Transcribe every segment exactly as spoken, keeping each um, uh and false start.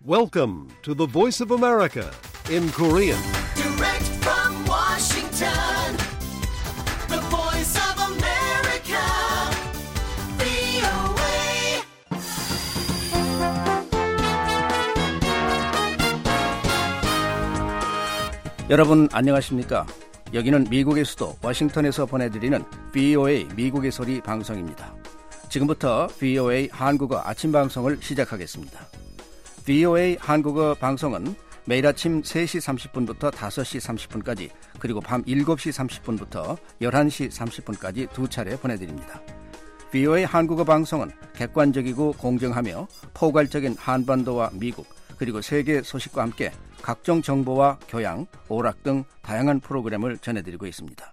Welcome to the Voice of America in Korean. Direct from Washington, the Voice of America, 브이오에이. 여러분 안녕하십니까? 여기는 미국의 수도 워싱턴에서 보내드리는 브이오에이 미국의 소리 방송입니다. 지금부터 브이오에이 한국어 아침 방송을 시작하겠습니다. 브이오에이 한국어 방송은 매일 아침 세 시 삼십 분부터 다섯 시 삼십 분까지 그리고 밤 일곱 시 삼십 분부터 열한 시 삼십 분까지 두 차례 보내드립니다. 브이오에이 한국어 방송은 객관적이고 공정하며 포괄적인 한반도와 미국 그리고 세계 소식과 함께 각종 정보와 교양, 오락 등 다양한 프로그램을 전해드리고 있습니다.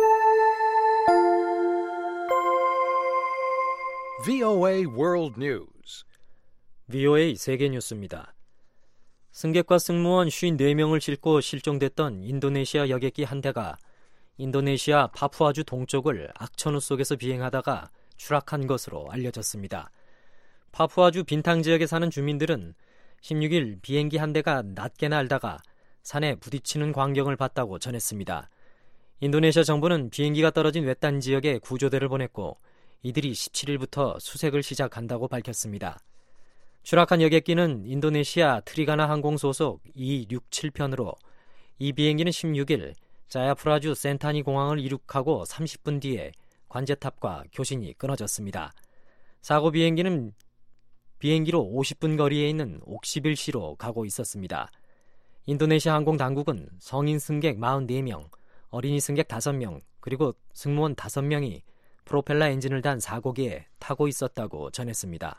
브이오에이 World News. 브이오에이 세계 뉴스입니다. 승객과 승무원 오십사 명을 싣고 실종됐던 인도네시아 여객기 한 대가 인도네시아 파푸아주 동쪽을 악천후 속에서 비행하다가 추락한 것으로 알려졌습니다. 파푸아주 빈탕 지역에 사는 주민들은 십육 일 비행기 한 대가 낮게 날다가 산에 부딪히는 광경을 봤다고 전했습니다. 인도네시아 정부는 비행기가 떨어진 외딴 지역에 구조대를 보냈고 이들이 십칠 일부터 수색을 시작한다고 밝혔습니다. 추락한 여객기는 인도네시아 트리가나 항공 소속 이백육십칠 편으로 이 비행기는 십육 일 자야프라주 센타니 공항을 이륙하고 삼십 분 뒤에 관제탑과 교신이 끊어졌습니다. 사고 비행기는 비행기로 오십 분 거리에 있는 옥시빌시로 가고 있었습니다. 인도네시아 항공 당국은 성인 승객 사십사 명, 어린이 승객 다섯 명, 그리고 승무원 다섯 명이 프로펠러 엔진을 단 사고기에 타고 있었다고 전했습니다.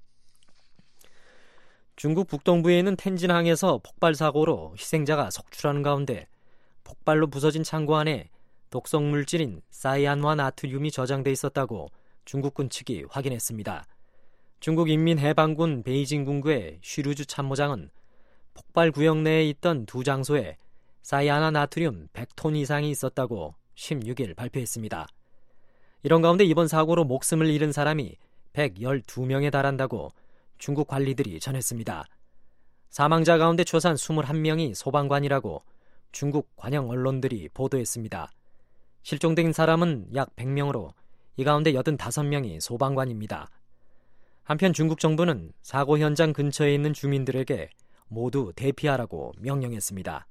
중국 북동부에 있는 텐진항에서 폭발 사고로 희생자가 속출하는 가운데 폭발로 부서진 창고 안에 독성 물질인 사이안화 나트륨이 저장돼 있었다고 중국군 측이 확인했습니다. 중국 인민해방군 베이징 군구의 쉬루주 참모장은 폭발 구역 내에 있던 두 장소에 사이아나 나트륨 백 톤 이상이 있었다고 십육 일 발표했습니다. 이런 가운데 이번 사고로 목숨을 잃은 사람이 백십이 명에 달한다고 중국 관리들이 전했습니다. 사망자 가운데 최소한 이십일 명이 소방관이라고 중국 관영 언론들이 보도했습니다. 실종된 사람은 약 백 명으로 이 가운데 팔십오 명이 소방관입니다. 한편 중국 정부는 사고 현장 근처에 있는 주민들에게 모두 대피하라고 명령했습니다.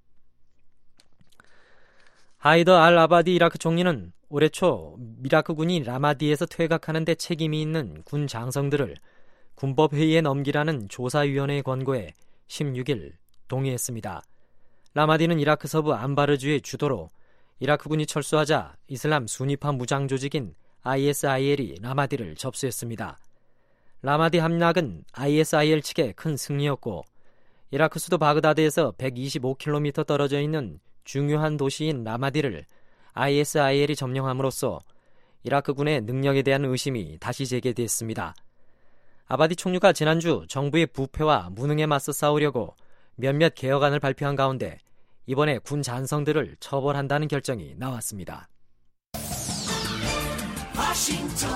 하이더 알 아바디 이라크 총리는 올해 초 이라크군이 라마디에서 퇴각하는 데 책임이 있는 군 장성들을 군법회의에 넘기라는 조사위원회의 권고에 십육 일 동의했습니다. 라마디는 이라크 서부 안바르주의 주도로 이라크군이 철수하자 이슬람 수니파 무장조직인 아이에스아이엘이 라마디를 접수했습니다. 라마디 함락은 아이에스아이엘 측의 큰 승리였고 이라크 수도 바그다드에서 백이십오 킬로미터 떨어져 있는 중요한 도시인 라마디를 아이에스아이엘이 점령함으로써 이라크군의 능력에 대한 의심이 다시 제기됐습니다. 아바디 총리가 지난주 정부의 부패와 무능에 맞서 싸우려고 몇몇 개혁안을 발표한 가운데 이번에 군 잔성들을 처벌한다는 결정이 나왔습니다. 워싱턴,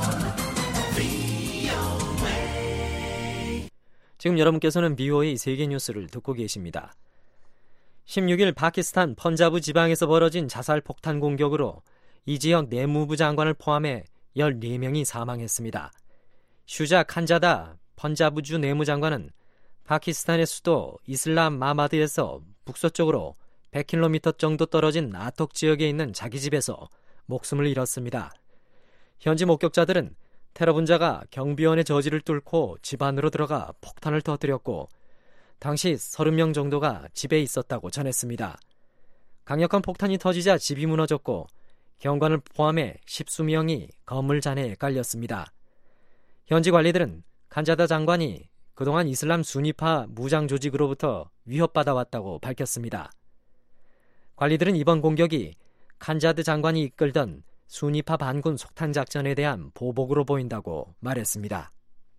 브이오에이. 지금 여러분께서는 브이오에이 세계 뉴스를 듣고 계십니다. 십육 일 파키스탄 펀자브 지방에서 벌어진 자살 폭탄 공격으로 이 지역 내무부 장관을 포함해 열네 명이 사망했습니다. 슈자 칸자다 펀자브주 내무장관은 파키스탄의 수도 이슬람마바드에서 북서쪽으로 백 킬로미터 정도 떨어진 아톡 지역에 있는 자기 집에서 목숨을 잃었습니다. 현지 목격자들은 테러 분자가 경비원의 저지를 뚫고 집 안으로 들어가 폭탄을 터뜨렸고 당시 서른 명 정도가 집에 있었다고 전했습니다. 강력한 폭탄이 터지자 집이 무너졌고 경관을 포함해 십수 명이 건물 잔해에 깔렸습니다. 현지 관리들은 칸자다 장관이 그동안 이슬람 수니파 무장 조직으로부터 위협받아 왔다고 밝혔습니다. 관리들은 이번 공격이 칸자드 장관이 이끌던 수니파 반군 속탄 작전에 대한 보복으로 보인다고 말했습니다.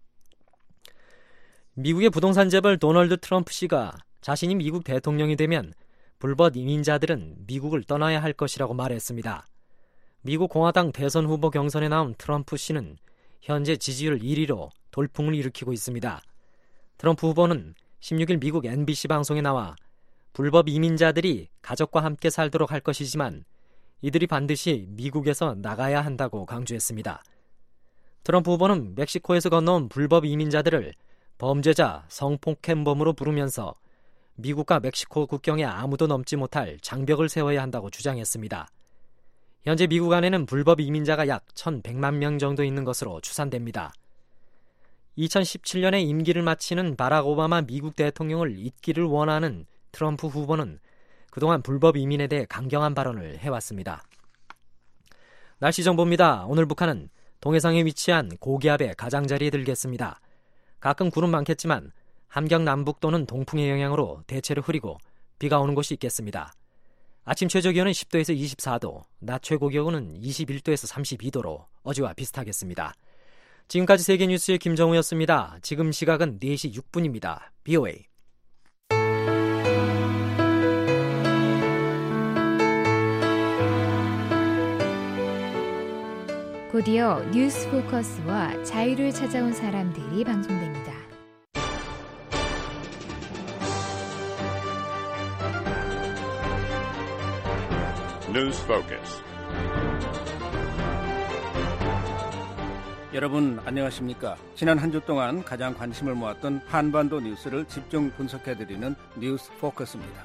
미국의 부동산 재벌 도널드 트럼프 씨가 자신이 미국 대통령이 되면 불법 이민자들은 미국을 떠나야 할 것이라고 말했습니다. 미국 공화당 대선 후보 경선에 나온 트럼프 씨는 현재 지지율 일 위로 돌풍을 일으키고 있습니다. 트럼프 후보는 십육 일 미국 엠비씨 방송에 나와 불법 이민자들이 가족과 함께 살도록 할 것이지만 이들이 반드시 미국에서 나가야 한다고 강조했습니다. 트럼프 후보는 멕시코에서 건너온 불법 이민자들을 범죄자, 성폭행범으로 부르면서 미국과 멕시코 국경에 아무도 넘지 못할 장벽을 세워야 한다고 주장했습니다. 현재 미국 안에는 불법 이민자가 약 천백만 명 정도 있는 것으로 추산됩니다. 이천십칠 년에 임기를 마치는 바락 오바마 미국 대통령을 잊기를 원하는 트럼프 후보는 그동안 불법 이민에 대해 강경한 발언을 해왔습니다. 날씨 정보입니다. 오늘 북한은 동해상에 위치한 고기압의 가장자리에 들겠습니다. 가끔 구름 많겠지만 함경 남북 또는 동풍의 영향으로 대체로 흐리고 비가 오는 곳이 있겠습니다. 아침 최저기온은 십 도에서 이십사 도, 낮 최고기온은 이십일 도에서 삼십이 도로 어제와 비슷하겠습니다. 지금까지 세계뉴스의 김정우였습니다. 지금 시각은 네 시 육 분입니다. 비오에이. 곧이어 뉴스 포커스와 자유를 찾아온 사람들이 방송됩니다. 뉴스 포커스. 여러분 안녕하십니까? 지난 한 주 동안 가장 관심을 모았던 한반도 뉴스를 집중 분석해드리는 뉴스 포커스입니다.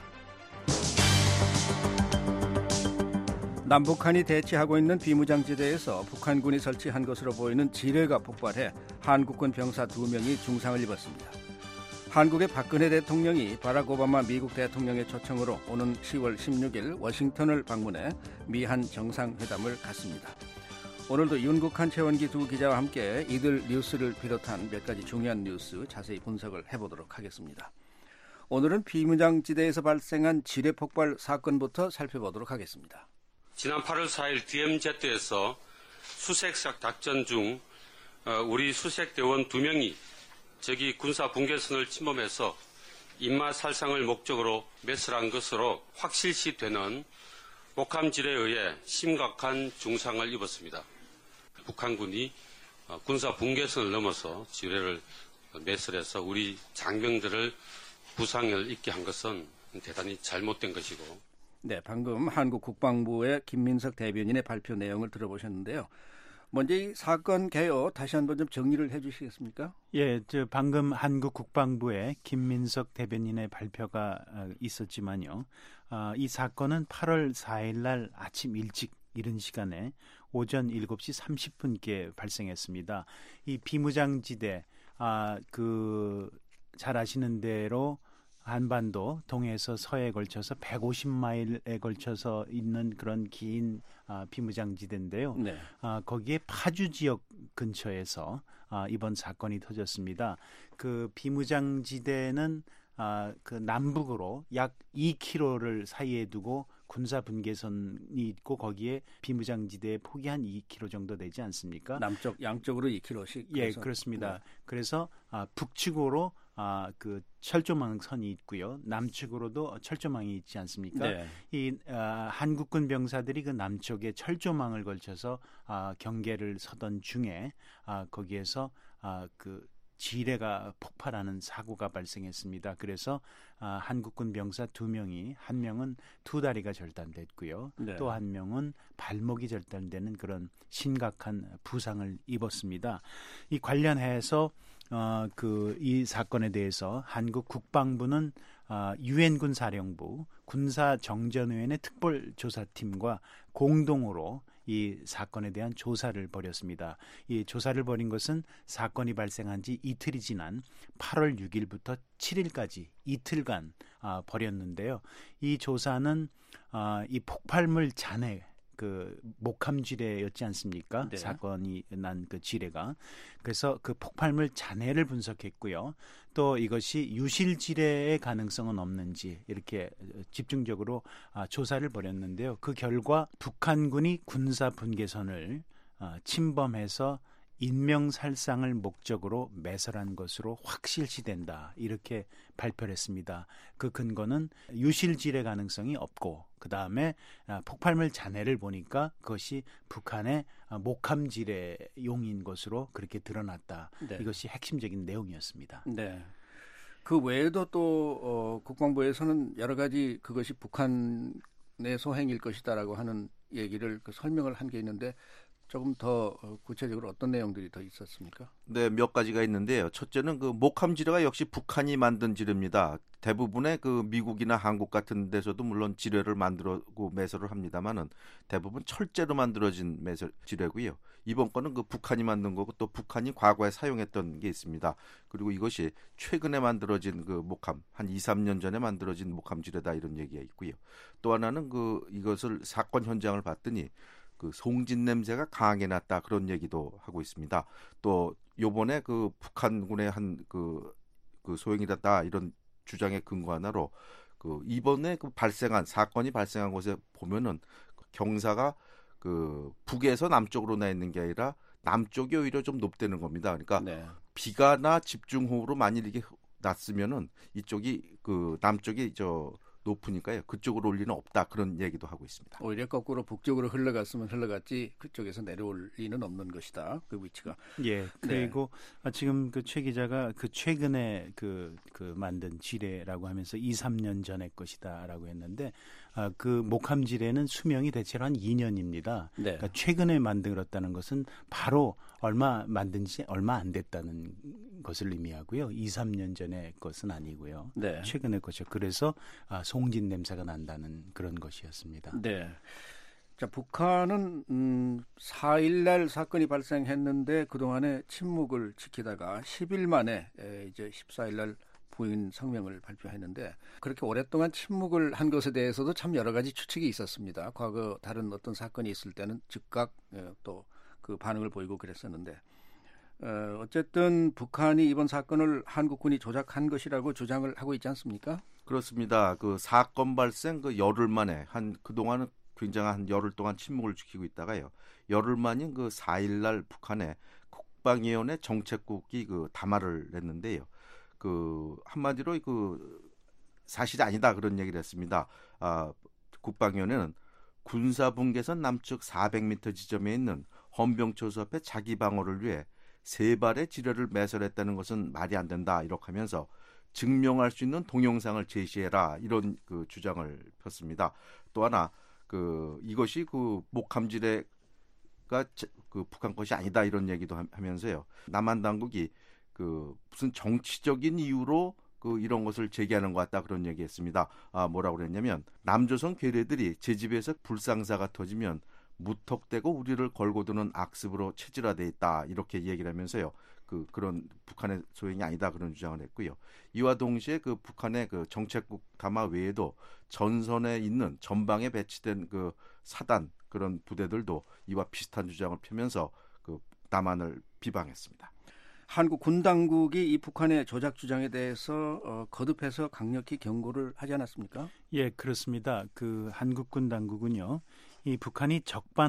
남북한이 대치하고 있는 비무장지대에서 북한군이 설치한 것으로 보이는 지뢰가 폭발해 한국군 병사 두 명이 중상을 입었습니다. 한국의 박근혜 대통령이 바락 오바마 미국 대통령의 초청으로 오는 시월 십육일 워싱턴을 방문해 미한 정상회담을 갖습니다. 오늘도 윤국한 최원기 두 기자와 함께 이들 뉴스를 비롯한 몇 가지 중요한 뉴스 자세히 분석을 해보도록 하겠습니다. 오늘은 비무장지대에서 발생한 지뢰 폭발 사건부터 살펴보도록 하겠습니다. 지난 팔월 사일 디엠제트에서 수색작 작전 중 우리 수색대원 두 명이 적이 군사 분계선을 침범해서 인마 살상을 목적으로 매설한 것으로 확실시 되는 목함질에 의해 심각한 중상을 입었습니다. 북한군이 군사 분계선을 넘어서 지뢰를 매설해서 우리 장병들을 부상을 입게 한 것은 대단히 잘못된 것이고. 네, 방금 한국 국방부의 김민석 대변인의 발표 내용을 들어보셨는데요. 먼저 이 사건 개요 다시 한번 좀 정리를 해 주시겠습니까? 예, 저 방금 한국 국방부의 김민석 대변인의 발표가 있었지만요. 어, 이 사건은 팔월 사일 날 아침 일찍 이른 시간에 오전 일곱 시 삼십 분께 발생했습니다. 이 비무장지대, 아, 그 잘 아시는 대로 한반도 동해에서 서해에 걸쳐서 백오십 마일에 걸쳐서 있는 그런 긴 아, 비무장지대인데요. 네. 아, 거기에 파주 지역 근처에서 아, 이번 사건이 터졌습니다. 그 비무장지대는 아, 그 남북으로 약 이 킬로미터를 사이에 두고 군사 분계선이 있고 거기에 비무장지대의 폭이 한 이 킬로미터 정도 되지 않습니까? 남쪽 양쪽으로 이 킬로미터씩. 예, 그렇습니다. 네. 그래서 아, 북측으로 아, 그 철조망선이 있고요. 남측으로도 철조망이 있지 않습니까? 네. 이 아, 한국군 병사들이 그 남쪽에 철조망을 걸쳐서 아, 경계를 서던 중에 아, 거기에서 아, 그 지뢰가 폭발하는 사고가 발생했습니다. 그래서 아, 한국군 병사 두 명이, 한 명은 두 다리가 절단됐고요. 네. 또 한 명은 발목이 절단되는 그런 심각한 부상을 입었습니다. 이 관련해서 어, 그 이 사건에 대해서 한국 국방부는 어, 유엔군 사령부 군사정전위원회 특별조사팀과 공동으로 이 사건에 대한 조사를 벌였습니다. 이 조사를 벌인 것은 사건이 발생한 지 이틀이 지난 팔월 육일부터 칠일까지 이틀간 아, 벌였는데요. 이 조사는 아, 이 폭발물 잔해 그 목함 지뢰였지 않습니까? 네. 사건이 난 그 지뢰가. 그래서 그 폭발물 잔해를 분석했고요. 또 이것이 유실 지뢰의 가능성은 없는지 이렇게 집중적으로 아, 조사를 벌였는데요. 그 결과 북한군이 군사 분계선을 아, 침범해서 인명살상을 목적으로 매설한 것으로 확실시된다. 이렇게 발표를 했습니다. 그 근거는 유실지뢰 가능성이 없고 그 다음에 폭발물 잔해를 보니까 그것이 북한의 목함지뢰용인 것으로 그렇게 드러났다. 네. 이것이 핵심적인 내용이었습니다. 네. 그 외에도 또 어, 국방부에서는 여러 가지 그것이 북한의 소행일 것이다라고 하는 얘기를 그 설명을 한 게 있는데 조금 더 구체적으로 어떤 내용들이 더 있었습니까? 네, 몇 가지가 있는데요. 첫째는 그 목함 지뢰가 역시 북한이 만든 지뢰입니다. 대부분의 그 미국이나 한국 같은 데서도 물론 지뢰를 만들고 매설을 합니다만은 대부분 철제로 만들어진 매설 지뢰고요. 이번 거는 그 북한이 만든 거고 또 북한이 과거에 사용했던 게 있습니다. 그리고 이것이 최근에 만들어진 그 목함, 한 이, 삼 년 전에 만들어진 목함 지뢰다 이런 얘기가 있고요. 또 하나는 그 이것을 사건 현장을 봤더니 그 송진 냄새가 강하게 났다 그런 얘기도 하고 있습니다. 또 요번에 그 북한군의 한 그 그 소행이다 이런 주장의 근거 하나로 그 이번에 그 발생한 사건이 발생한 곳에 보면은 경사가 그 북에서 남쪽으로 나 있는 게 아니라 남쪽이 오히려 좀 높다는 겁니다. 그러니까 네. 비가 나 집중호우로 만일 이게 났으면은 이쪽이 그 남쪽이 저 높으니까요. 그쪽으로 올 리는 없다. 그런 얘기도 하고 있습니다. 오히려 거꾸로 북쪽으로 흘러갔으면 흘러갔지 그쪽에서 내려올 리는 없는 것이다. 그 위치가. 예. 그리고 네. 지금 그 최 기자가 그 최근에 그, 그 만든 지뢰라고 하면서 이, 삼 년 전의 것이다라고 했는데 아, 그 목함 지뢰는 수명이 대체로 한 이 년입니다. 네. 그러니까 최근에 만들었다는 것은 바로 얼마 만든 지 얼마 안 됐다는 것을 의미하고요. 이, 삼 년 전의 것은 아니고요. 네. 최근의 것이요. 그래서 아, 송진 냄새가 난다는 그런 것이었습니다. 네. 자, 북한은 음, 사 일날 사건이 발생했는데 그동안에 침묵을 지키다가 십 일 만에 에, 이제 십사 일날 부인 성명을 발표했는데 그렇게 오랫동안 침묵을 한 것에 대해서도 참 여러 가지 추측이 있었습니다. 과거 다른 어떤 사건이 있을 때는 즉각 또 그 반응을 보이고 그랬었는데 어, 어쨌든 북한이 이번 사건을 한국군이 조작한 것이라고 주장을 하고 있지 않습니까? 그렇습니다. 그 사건 발생 그 열흘 만에 한 그동안은 굉장한 한 열흘 동안 침묵을 지키고 있다가요. 열흘 만인 그 사 일날 북한의 국방위원회 정책국이 그 담화를 냈는데요. 그 한마디로 그 사실이 아니다 그런 얘기를 했습니다. 아, 국방위원회는 군사분계선 남측 사백 미터 지점에 있는 헌병초소 앞에 자기 방어를 위해 세 발의 지뢰를 매설했다는 것은 말이 안 된다 이렇게 하면서 증명할 수 있는 동영상을 제시해라 이런 그 주장을 폈습니다. 또 하나 그 이것이 그 목함 지뢰가 그 북한 것이 아니다 이런 얘기도 하면서요. 남한 당국이 그 무슨 정치적인 이유로 그 이런 것을 제기하는 것 같다 그런 얘기했습니다. 아 뭐라고 그랬냐면 남조선 괴뢰들이 제 집에서 불상사가 터지면 무턱대고 우리를 걸고 드는 악습으로 체질화돼 있다 이렇게 얘기를 하면서요. 그 그런 북한의 소행이 아니다 그런 주장을 했고요. 이와 동시에 그 북한의 그 정책국 담화 외에도 전선에 있는 전방에 배치된 그 사단 그런 부대들도 이와 비슷한 주장을 펴면서 그 남한을 비방했습니다. 한국 군 당국이 이 북한의 조작 주장에 대해서 어, 거듭해서 강력히 경고를 하지 않았습니까? 예, 그렇습니다. 그 한국군 당국은요. 이 북한이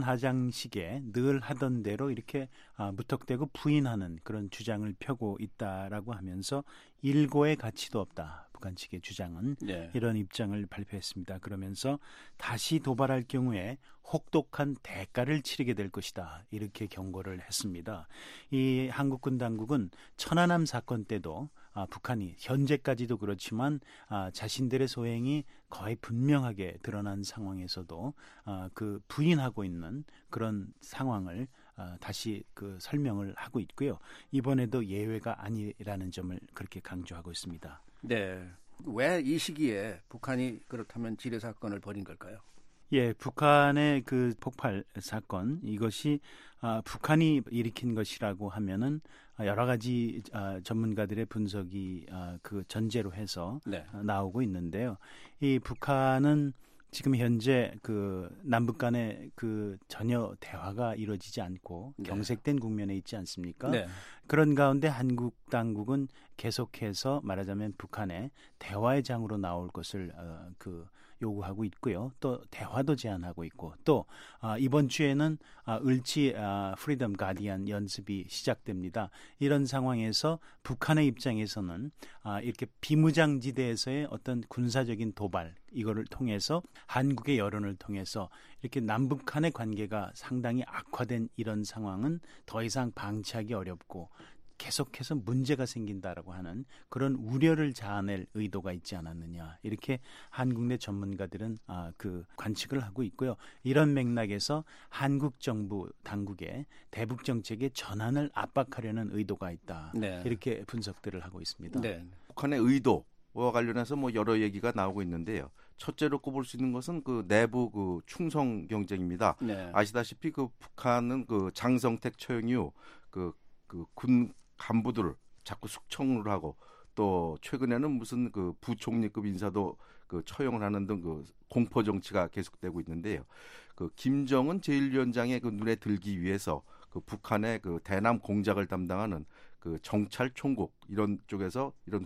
적반하장식에 늘 하던 대로 이렇게 아, 무턱대고 부인하는 그런 주장을 펴고 있다라고 하면서 일고의 가치도 없다. 북한 측의 주장은 네. 이런 입장을 발표했습니다. 그러면서 다시 도발할 경우에 혹독한 대가를 치르게 될 것이다. 이렇게 경고를 했습니다. 이 한국군 당국은 천안함 사건 때도 아, 북한이 현재까지도 그렇지만 아, 자신들의 소행이 거의 분명하게 드러난 상황에서도 아, 그 부인하고 있는 그런 상황을 아, 다시 그 설명을 하고 있고요. 이번에도 예외가 아니라는 점을 그렇게 강조하고 있습니다. 네, 왜 이 시기에 북한이 그렇다면 지뢰 사건을 벌인 걸까요? 예, 북한의 그 폭발 사건 이것이 아, 북한이 일으킨 것이라고 하면은 여러 가지 아, 전문가들의 분석이 아, 그 전제로 해서 네. 아, 나오고 있는데요. 이 북한은 지금 현재 그 남북 간의 그 전혀 대화가 이루어지지 않고 네. 경색된 국면에 있지 않습니까? 네. 그런 가운데 한국 당국은 계속해서 말하자면 북한의 대화의 장으로 나올 것을 어, 그 요구하고 있고요. 또 대화도 제안하고 있고 또 아, 이번 주에는 아, 을지 아, 프리덤 가디언 연습이 시작됩니다. 이런 상황에서 북한의 입장에서는 아, 이렇게 비무장지대에서의 어떤 군사적인 도발 이거를 통해서 한국의 여론을 통해서 이렇게 남북 간의 관계가 상당히 악화된 이런 상황은 더 이상 방치하기 어렵고 계속해서 문제가 생긴다라고 하는 그런 우려를 자아낼 의도가 있지 않았느냐 이렇게 한국 내 전문가들은 아, 그 관측을 하고 있고요. 이런 맥락에서 한국 정부 당국의 대북 정책의 전환을 압박하려는 의도가 있다. 네. 이렇게 분석들을 하고 있습니다. 네. 북한의 의도와 관련해서 뭐 여러 얘기가 나오고 있는데요. 첫째로 꼽을 수 있는 것은 그 내부 그 충성 경쟁입니다. 네. 아시다시피 그 북한은 그 장성택 처형 이후 그 그 군 간부들을 자꾸 숙청을 하고 또 최근에는 무슨 그 부총리급 인사도 그 처형을 하는 등 그 공포 정치가 계속되고 있는데요. 그 김정은 제일 위원장의 그 눈에 들기 위해서 그 북한의 그 대남 공작을 담당하는 그 정찰 총국 이런 쪽에서 이런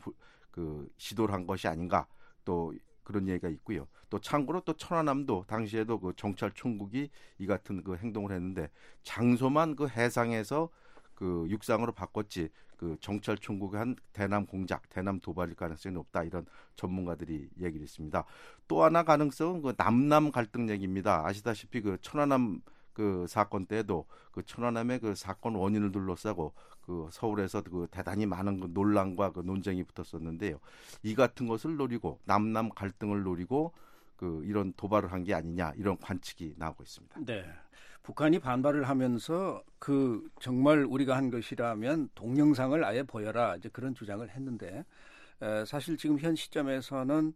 그 시도를 한 것이 아닌가 또 그런 얘기가 있고요. 또 참고로 또 천안함도 당시에도 그 정찰 총국이 이 같은 그 행동을 했는데 장소만 그 해상에서 그 육상으로 바꿨지 그 정찰 총국이 한 대남 공작, 대남 도발일 가능성이 높다 이런 전문가들이 얘기를 했습니다. 또 하나 가능성은 그 남남 갈등 얘기입니다. 아시다시피 그 천안함 그 사건 때에도 그 천안함의 그 사건 원인을 둘러싸고 그 서울에서 그 대단히 많은 그 논란과 그 논쟁이 붙었었는데요. 이 같은 것을 노리고 남남 갈등을 노리고 그 이런 도발을 한 게 아니냐 이런 관측이 나오고 있습니다. 네. 북한이 반발을 하면서 그 정말 우리가 한 것이라면 동영상을 아예 보여라 이제 그런 주장을 했는데 에, 사실 지금 현 시점에서는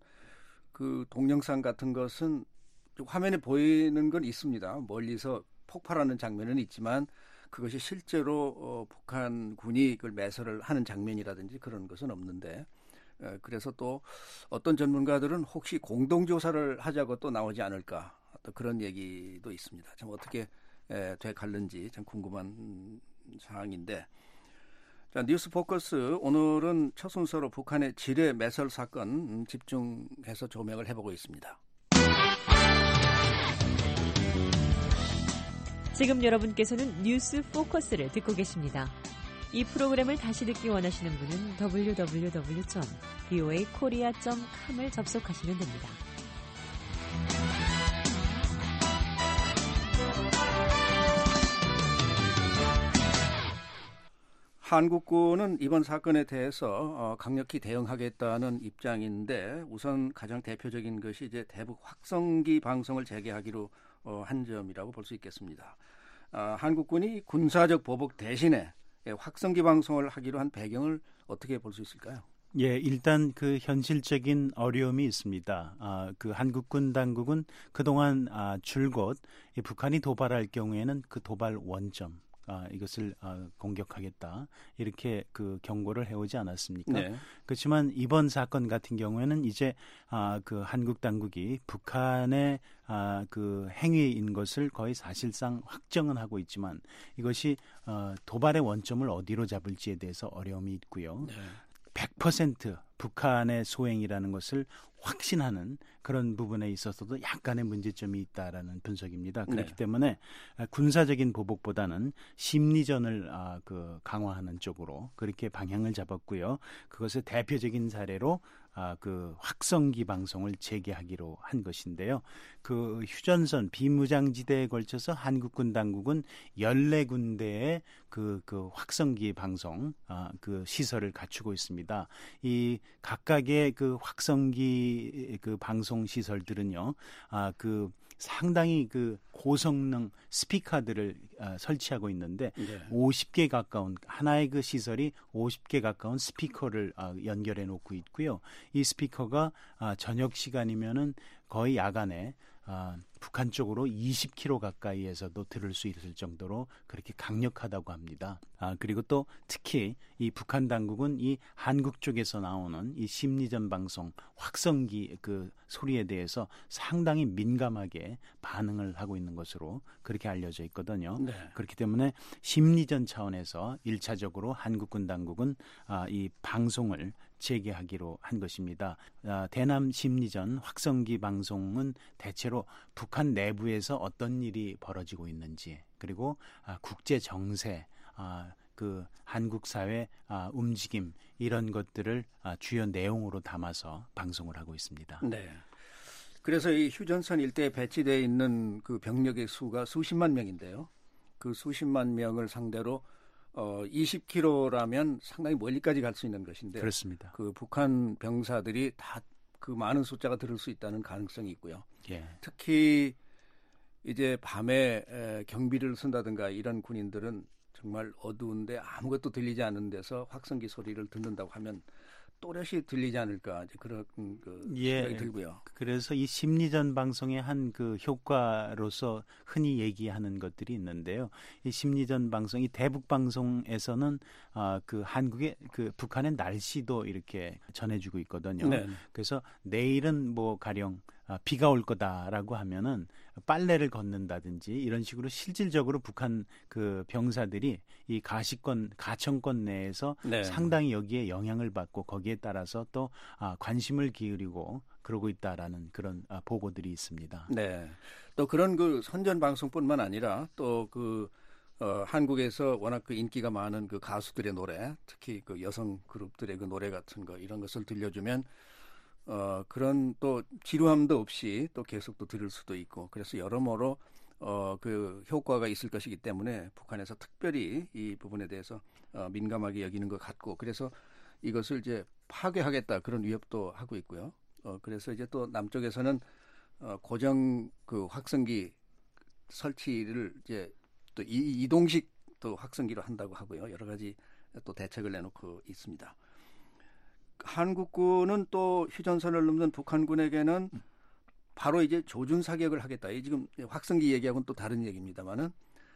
그 동영상 같은 것은 화면에 보이는 건 있습니다. 멀리서 폭발하는 장면은 있지만 그것이 실제로 어, 북한군이 그걸 매설을 하는 장면이라든지 그런 것은 없는데 에, 그래서 또 어떤 전문가들은 혹시 공동조사를 하자고 또 나오지 않을까 또 그런 얘기도 있습니다. 참 어떻게 에, 돼갈는지 참 궁금한 음, 사항인데 자, 뉴스 포커스 오늘은 첫 순서로 북한의 지뢰 매설 사건 음, 집중해서 조명을 해보고 있습니다. 지금 여러분께서는 뉴스 포커스를 듣고 계십니다. 이 프로그램을 다시 듣기 원하시는 분은 더블유 더블유 더블유 점 브이오에이 코리아 점 컴을 접속하시면 됩니다. 한국군은 이번 사건에 대해서 강력히 대응하겠다는 입장인데 우선 가장 대표적인 것이 이제 대북 확성기 방송을 재개하기로 한 점이라고 볼 수 있겠습니다. 한국군이 군사적 보복 대신에 확성기 방송을 하기로 한 배경을 어떻게 볼 수 있을까요? 예, 일단 그 현실적인 어려움이 있습니다. 아, 그 한국군 당국은 그동안 아, 줄곧 이 북한이 도발할 경우에는 그 도발 원점 아, 이것을 아, 공격하겠다 이렇게 그 경고를 해오지 않았습니까? 네. 그렇지만 이번 사건 같은 경우에는 이제 아, 그 한국 당국이 북한의 아, 그 행위인 것을 거의 사실상 확정은 하고 있지만 이것이 어, 도발의 원점을 어디로 잡을지에 대해서 어려움이 있고요. 네. 백 퍼센트 북한의 소행이라는 것을 확신하는 그런 부분에 있어서도 약간의 문제점이 있다라는 분석입니다. 그렇기 네. 때문에 군사적인 보복보다는 심리전을 아, 그 강화하는 쪽으로 그렇게 방향을 잡았고요. 그것의 대표적인 사례로 아, 그 확성기 방송을 재개하기로 한 것인데요. 그 휴전선 비무장지대에 걸쳐서 한국군 당국은 열네 군데의 그, 그 확성기 방송 아, 그 시설을 갖추고 있습니다. 이 각각의 그 확성기 그 방송 시설들은요, 아, 그 상당히 그 고성능 스피커들을 아, 설치하고 있는데 네. 오십 개 가까운 하나의 그 시설이 오십 개 가까운 스피커를 아, 연결해 놓고 있고요. 이 스피커가 아, 저녁 시간이면은 거의 야간에 아, 북한 쪽으로 이십 킬로미터 가까이에서도 들을 수 있을 정도로 그렇게 강력하다고 합니다. 아, 그리고 또 특히 이 북한 당국은 이 한국 쪽에서 나오는 이 심리전 방송 확성기 그 소리에 대해서 상당히 민감하게 반응을 하고 있는 것으로 그렇게 알려져 있거든요. 네. 그렇기 때문에 심리전 차원에서 일 차적으로 한국군 당국은 아, 이 방송을 재개하기로 한 것입니다. 아, 대남 심리전 확성기 방송은 대체로 북한 내부에서 어떤 일이 벌어지고 있는지 그리고 아, 국제 정세, 아, 그 한국 사회 아, 움직임 이런 것들을 아, 주요 내용으로 담아서 방송을 하고 있습니다. 네. 그래서 이 휴전선 일대에 배치되어 있는 그 병력의 수가 수십만 명인데요. 그 수십만 명을 상대로 어, 이십 킬로미터라면 상당히 멀리까지 갈 수 있는 것인데 그렇습니다. 그 북한 병사들이 다 그 많은 숫자가 들을 수 있다는 가능성이 있고요. 예. 특히 이제 밤에 에, 경비를 쓴다든가 이런 군인들은 정말 어두운데 아무것도 들리지 않는 데서 확성기 소리를 듣는다고 하면 또렷이 들리지 않을까 이제 그런 그 예, 생각이 들고요. 그래서 이 심리전 방송의 한 그 효과로서 흔히 얘기하는 것들이 있는데요. 이 심리전 방송이 대북 방송에서는 아, 그 한국의 그 북한의 날씨도 이렇게 전해주고 있거든요. 네. 그래서 내일은 뭐 가령 아, 비가 올 거다라고 하면은 빨래를 걷는다든지 이런 식으로 실질적으로 북한 그 병사들이 이 가시권 가청권 내에서 네. 상당히 여기에 영향을 받고 거기에 따라서 또 아, 관심을 기울이고 그러고 있다라는 그런 아, 보고들이 있습니다. 네. 또 그런 그 선전 방송뿐만 아니라 또 그 어, 한국에서 워낙 그 인기가 많은 그 가수들의 노래, 특히 그 여성 그룹들의 그 노래 같은 거 이런 것을 들려주면 어, 그런 또 지루함도 없이 또 계속 또 들을 수도 있고 그래서 여러모로 어, 그 효과가 있을 것이기 때문에 북한에서 특별히 이 부분에 대해서 어, 민감하게 여기는 것 같고 그래서 이것을 이제 파괴하겠다 그런 위협도 하고 있고요. 어, 그래서 이제 또 남쪽에서는 어, 고정 그 확성기 설치를 이제 또 이, 이동식 또 확성기로 한다고 하고요. 여러 가지 또 대책을 내놓고 있습니다. 한국군은 또 휴전선을 넘는 북한군에게는 바로 이제 조준 사격을 하겠다. 이 지금 확성기 얘기하고는 또 다른 얘기입니다만은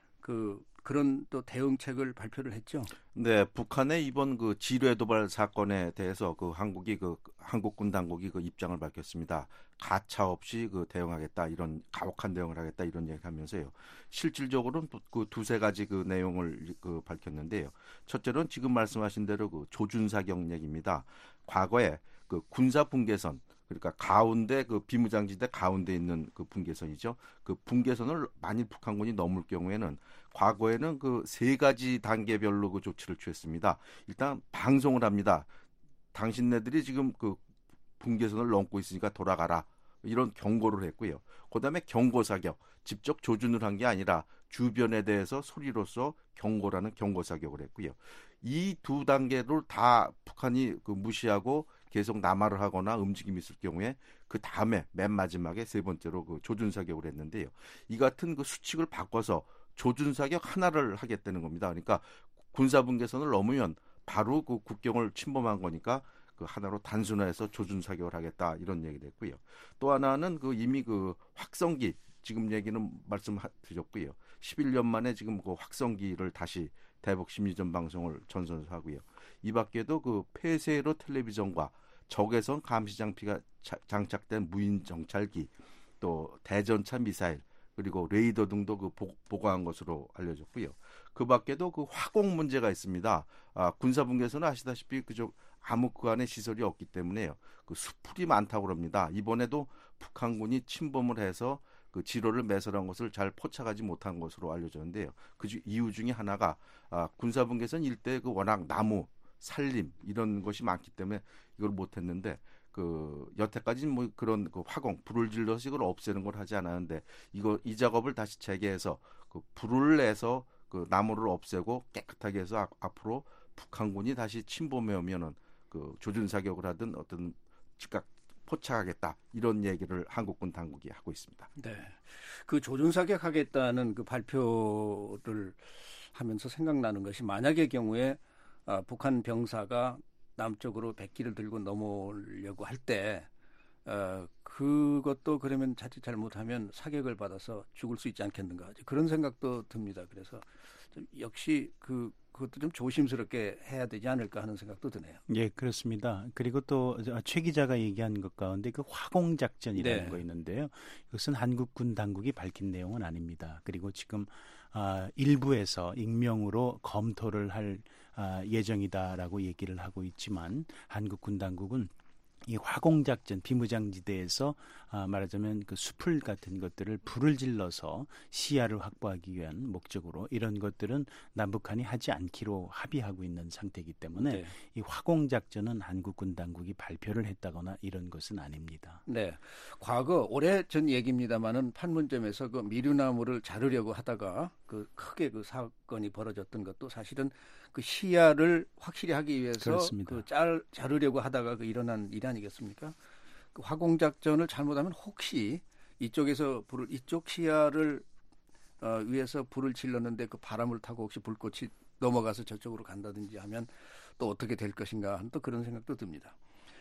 그 그런 또 대응책을 발표를 했죠. 네, 북한의 이번 그 지뢰 도발 사건에 대해서 그 한국이 그 한국군 당국이 그 입장을 밝혔습니다. 가차 없이 그 대응하겠다 이런 가혹한 대응을 하겠다 이런 얘기하면서요. 실질적으로는 그 두세 가지 그 내용을 그 밝혔는데요. 첫째로는 지금 말씀하신 대로 그 조준 사격 얘기입니다. 과거에 그 군사 분계선 그러니까 가운데 그 비무장지대 가운데 있는 그 분계선이죠. 그 분계선을 만일 북한군이 넘을 경우에는 과거에는 그 세 가지 단계별로 그 조치를 취했습니다. 일단 방송을 합니다. 당신네들이 지금 그 분계선을 넘고 있으니까 돌아가라. 이런 경고를 했고요. 그다음에 경고 사격. 직접 조준을 한 게 아니라 주변에 대해서 소리로서 경고라는 경고 사격을 했고요. 이 두 단계를 다 북한이 그 무시하고 계속 남하를 하거나 움직임이 있을 경우에 그 다음에 맨 마지막에 세 번째로 그 조준 사격을 했는데요. 이 같은 그 수칙을 바꿔서 조준 사격 하나를 하겠다는 겁니다. 그러니까 군사 분계선을 넘으면 바로 그 국경을 침범한 거니까 그 하나로 단순화해서 조준 사격을 하겠다 이런 얘기를 했고요. 또 하나는 그 이미 그 확성기 지금 얘기는 말씀드렸고요. 십일 년 만에 지금 그 확성기를 다시 대북 심리전 방송을 전선하고요. 이 밖에도 그 폐쇄로 텔레비전과 적외선 감시 장비가 장착된 무인 정찰기, 또 대전차 미사일, 그리고 레이더 등도 그 보고한 것으로 알려졌고요. 그 밖에도 그 화공 문제가 있습니다. 아, 군사분계선은 아시다시피 그저 아무 그 안에 시설이 없기 때문에요. 그 수풀이 많다고 합니다. 이번에도 북한군이 침범을 해서 그 지로를 매설한 것을 잘 포착하지 못한 것으로 알려졌는데요. 그 이유 중에 하나가 아, 군사분계선 일대 그 워낙 나무, 산림 이런 것이 많기 때문에 이걸 못했는데 그 여태까지는 뭐 그런 그 화공 불을 질러서 이걸 없애는 걸 하지 않았는데 이거 이 작업을 다시 재개해서 그 불을 내서 그 나무를 없애고 깨끗하게 해서 아, 앞으로 북한군이 다시 침범해 오면은 그 조준 사격을 하든 어떤 즉각 포착하겠다 이런 얘기를 한국군 당국이 하고 있습니다. 네, 그 조준 사격하겠다는 그 발표를 하면서 생각나는 것이 만약의 경우에 아, 북한 병사가 남쪽으로 백기를 들고 넘어오려고 할 때 어, 그것도 그러면 자칫 잘못하면 사격을 받아서 죽을 수 있지 않겠는가 그런 생각도 듭니다. 그래서 좀 역시 그 그것도 좀 조심스럽게 해야 되지 않을까 하는 생각도 드네요. 예, 그렇습니다. 그리고 또 최 기자가 얘기한 것 가운데 그 화공 작전이라는 네. 거 있는데요. 이것은 한국군 당국이 밝힌 내용은 아닙니다. 그리고 지금 아, 일부에서 익명으로 검토를 할 아, 예정이다라고 얘기를 하고 있지만 한국군 당국은 이 화공작전 비무장지대에서 아, 말하자면 그 숲을 같은 것들을 불을 질러서 시야를 확보하기 위한 목적으로 이런 것들은 남북한이 하지 않기로 합의하고 있는 상태이기 때문에 네. 이 화공작전은 한국군 당국이 발표를 했다거나 이런 것은 아닙니다. 네, 과거 오래전 얘기입니다만은 판문점에서 그 미류나무를 자르려고 하다가 그 크게 그 사건이 벌어졌던 것도 사실은 그 시야를 확실히 하기 위해서 그 짤, 자르려고 하다가 그 일어난 일 아니겠습니까? 그 화공 작전을 잘못하면 혹시 이쪽에서 불을 이쪽 시야를 어, 위해서 불을 질렀는데 그 바람을 타고 혹시 불꽃이 넘어가서 저쪽으로 간다든지 하면 또 어떻게 될 것인가 하는 또 그런 생각도 듭니다.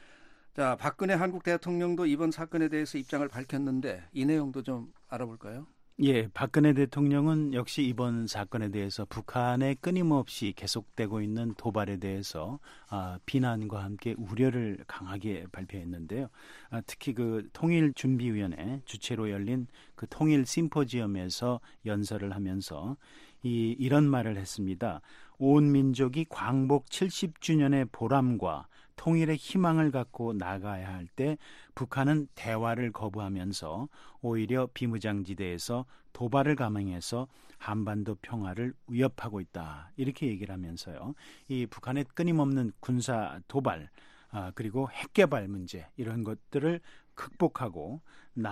자, 박근혜 한국 대통령도 이번 사건에 대해서 입장을 밝혔는데 이 내용도 좀 알아볼까요? 예, 박근혜 대통령은 역시 이번 사건에 대해서 북한의 끊임없이 계속되고 있는 도발에 대해서 아, 비난과 함께 우려를 강하게 발표했는데요. 아, 특히 그 통일준비위원회 주최로 열린 그 통일 심포지엄에서 연설을 하면서 이, 이런 말을 했습니다. 온 민족이 광복 칠십 주년의 보람과 통일의 희망을 갖고 나가야 할 때 북한은 대화를 거부하면서 오히려 비무장지대에서 도발을 감행해서 한반도 평화를 위협하고 있다. 이렇게 얘기를 하면서요. 이 북한의 끊임없는 군사 도발 아, 그리고 핵개발 문제 이런 것들을 극복하고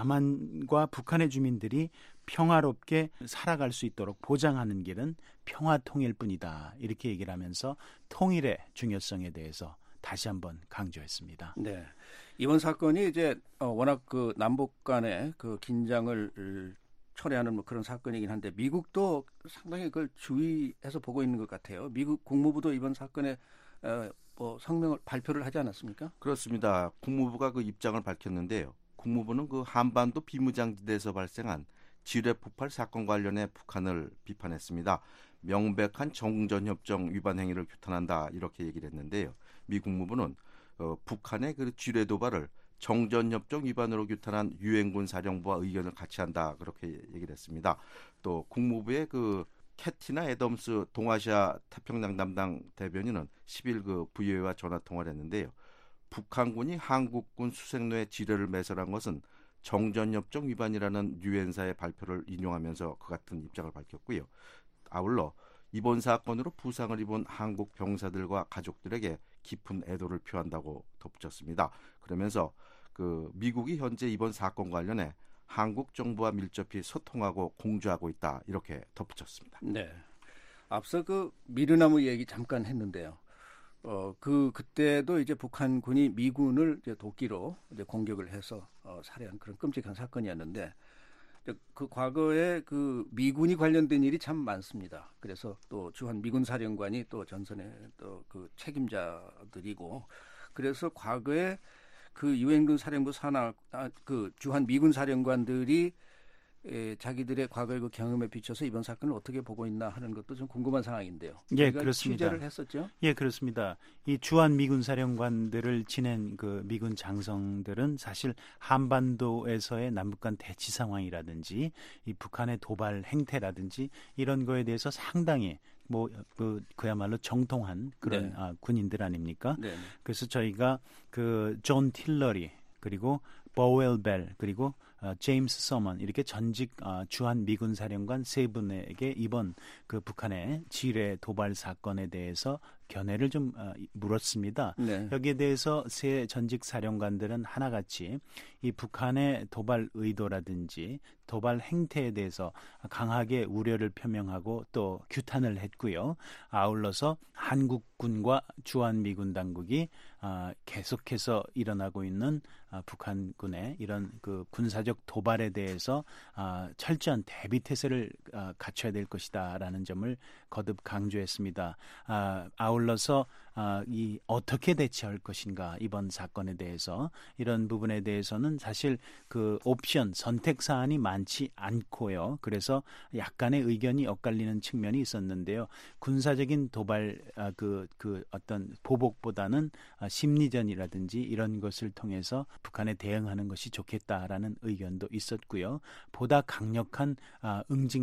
남한과 북한의 주민들이 평화롭게 살아갈 수 있도록 보장하는 길은 평화통일뿐이다. 이렇게 얘기를 하면서 통일의 중요성에 대해서 다시 한번 강조했습니다. 네, 이번 사건이 이제 워낙 그 남북 간의 그 긴장을 초래하는 뭐 그런 사건이긴 한데 미국도 상당히 그걸 주의해서 보고 있는 것 같아요. 미국 국무부도 이번 사건에 뭐 성명을 발표를 하지 않았습니까? 그렇습니다. 국무부가 그 입장을 밝혔는데요. 국무부는 그 한반도 비무장지대에서 발생한 지뢰 폭발 사건 관련해 북한을 비판했습니다. 명백한 정전협정 위반 행위를 규탄한다 이렇게 얘기를 했는데요. 미 국무부는 어, 북한의 그 지뢰 도발을 정전협정 위반으로 규탄한 유엔군 사령부와 의견을 같이 한다 그렇게 얘기를 했습니다. 또 국무부의 그 캐티나 애덤스 동아시아 태평양 담당 대변인은 십 일 그 브이오에이와 전화 통화를 했는데요. 북한군이 한국군 수색로에 지뢰를 매설한 것은 정전협정 위반이라는 유엔사의 발표를 인용하면서 그 같은 입장을 밝혔고요. 아울러 이번 사건으로 부상을 입은 한국 병사들과 가족들에게 깊은 애도를 표한다고 덧붙였습니다. 그러면서 그 미국이 현재 이번 사건 관련해 한국 정부와 밀접히 소통하고 공조하고 있다 이렇게 덧붙였습니다. 네, 앞서 그 미르나무 얘기 잠깐 했는데요. 어, 그 그때도 이제 북한군이 미군을 이제 도끼로 이제 공격을 해서 어, 살해한 그런 끔찍한 사건이었는데. 그 과거에 그 미군이 관련된 일이 참 많습니다. 그래서 또 주한 미군 사령관이 또 전선의 또 그 책임자들이고, 그래서 과거에 그 유엔군 사령부 산하 아, 그 주한 미군 사령관들이 에, 자기들의 과거의 그 경험에 비춰서 이번 사건을 어떻게 보고 있나 하는 것도 좀 궁금한 상황인데요. 예, 그렇습니다. 취재를 했었죠. 예, 그렇습니다. 이 주한 미군 사령관들을 지낸 그 미군 장성들은 사실 한반도에서의 남북 간 대치 상황이라든지 이 북한의 도발 행태라든지 이런 거에 대해서 상당히 뭐 그 그야말로 정통한 그런 네. 아, 군인들 아닙니까? 네. 그래서 저희가 그 존 틸러리 그리고 버웰 벨 그리고 어, 제임스 서먼 이렇게 전직 어, 주한 미군 사령관 세 분에게 이번 그 북한의 지뢰 도발 사건에 대해서 견해를 좀 어, 물었습니다. 네. 여기에 대해서 세 전직 사령관들은 하나같이 이 북한의 도발 의도라든지 도발 행태에 대해서 강하게 우려를 표명하고 또 규탄을 했고요. 아울러서 한국군과 주한미군 당국이 어, 계속해서 일어나고 있는 어, 북한군의 이런 그 군사적 도발에 대해서 어, 철저한 대비 태세를 어, 갖춰야 될 것이다라는 점을 거듭 강조했습니다. 아, 아울러서 아, 이 어떻게 대처할 것인가 이번 사건에 대해서 이런 부분에 대해서는 사실 그 옵션 선택 사안이 많지 않고요. 그래서 약간의 의견이 엇갈리는 측면이 있었는데요. 군사적인 도발 아, 그, 그 어떤 보복보다는 아, 심리전이라든지 이런 것을 통해서 북한에 대응하는 것이 좋겠다라는 의견도 있었고요. 보다 강력한 아,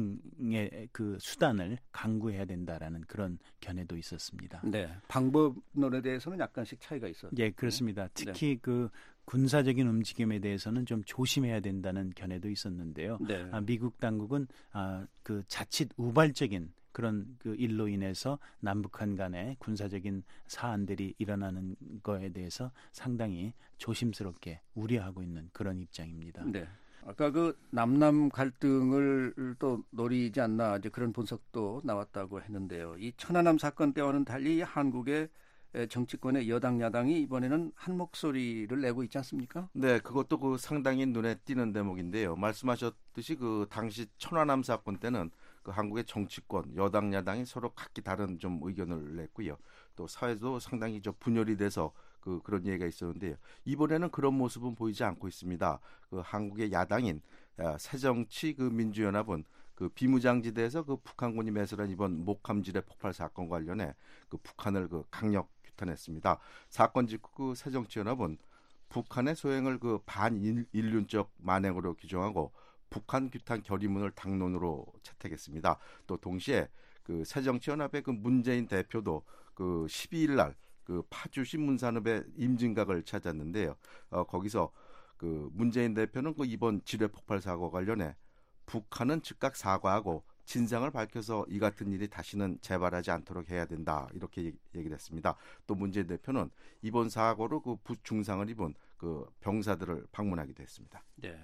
응징의 그 수단을 강구해야 된다라는 그런 견해도 있었습니다. 네, 방법론에 대해서는 약간씩 차이가 있었죠. 예, 그렇습니다. 특히 네. 그 군사적인 움직임에 대해서는 좀 조심해야 된다는 견해도 있었는데요. 네. 아, 미국 당국은 아, 그 자칫 우발적인 그런 그 일로 인해서 남북한 간의 군사적인 사안들이 일어나는 거에 대해서 상당히 조심스럽게 우려하고 있는 그런 입장입니다. 네. 아까 그 남남 갈등을 또 노리지 않나 이제 그런 분석도 나왔다고 했는데요. 이 천안함 사건 때와는 달리 한국의 정치권의 여당 야당이 이번에는 한 목소리를 내고 있지 않습니까? 네, 그것도 그 상당히 눈에 띄는 대목인데요. 말씀하셨듯이 그 당시 천안함 사건 때는 그 한국의 정치권 여당 야당이 서로 각기 다른 좀 의견을 냈고요. 또 사회도 상당히 저 분열이 돼서 그 그런 얘기가 있었는데요. 이번에는 그런 모습은 보이지 않고 있습니다. 그 한국의 야당인 새정치 그 민주연합은 그 비무장지대에서 그 북한군이 매설한 이번 목함지대 폭발 사건 관련해 그 북한을 그 강력 규탄했습니다. 사건 직후 그 새정치연합은 북한의 소행을 그 반인륜적 만행으로 규정하고 북한 규탄 결의문을 당론으로 채택했습니다. 또 동시에 그 새정치연합의 그 문재인 대표도 그 십이일 날 그 파주시 문산읍의 임진각을 찾았는데요. 어, 거기서 그 문재인 대표는 그 이번 지뢰 폭발 사고 관련해 북한은 즉각 사과하고 진상을 밝혀서 이 같은 일이 다시는 재발하지 않도록 해야 된다 이렇게 얘기를 했습니다. 또 문재인 대표는 이번 사고로 그 부중상을 입은 그 병사들을 방문하기도 했습니다. 네.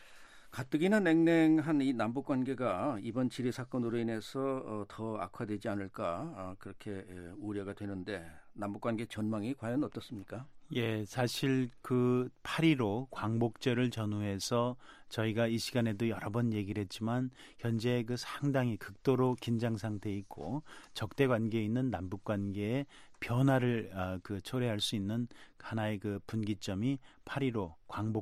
가뜩이나 냉랭한 이 남북 관계가 이번 지뢰 사건으로 인해서 더 악화되지 않을까 그렇게 우려가 되는데 남북 관계 전망이 과연 어떻습니까? 예, 사실 그 팔일오 광복절을 전후해서 저희가 이 시간에도 여러 번 얘기를 했지만 현재 그 상당히 극도로 긴장 상태에 있고 적대 관계에 있는 남북 관계의 변화를 어, 그 초래할 수 있는 하나의 그 분기점이 팔일오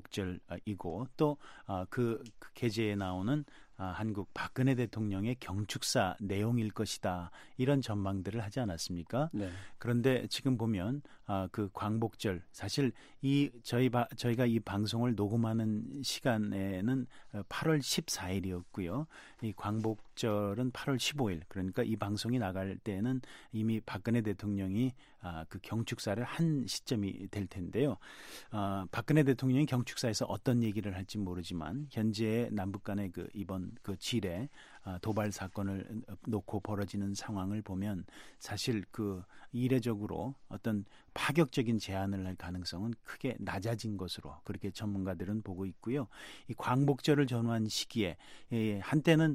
광복절이고 또 어, 그, 그 계제에 나오는 아, 한국 박근혜 대통령의 경축사 내용일 것이다. 이런 전망들을 하지 않았습니까? 네. 그런데 지금 보면 아, 그 광복절 사실 이 저희 바, 저희가 이 방송을 녹음하는 시간에는 팔월 십사일이었고요. 이 광복절은 팔월 십오일. 그러니까 이 방송이 나갈 때는 이미 박근혜 대통령이 아, 그 경축사를 한 시점이 될 텐데요. 아, 박근혜 대통령이 경축사에서 어떤 얘기를 할지 모르지만 현재 남북 간의 그 이번 그 지뢰 도발 사건을 놓고 벌어지는 상황을 보면 사실 그 이례적으로 어떤 파격적인 제안을 할 가능성은 크게 낮아진 것으로 그렇게 전문가들은 보고 있고요. 이 광복절을 전후한 시기에 한때는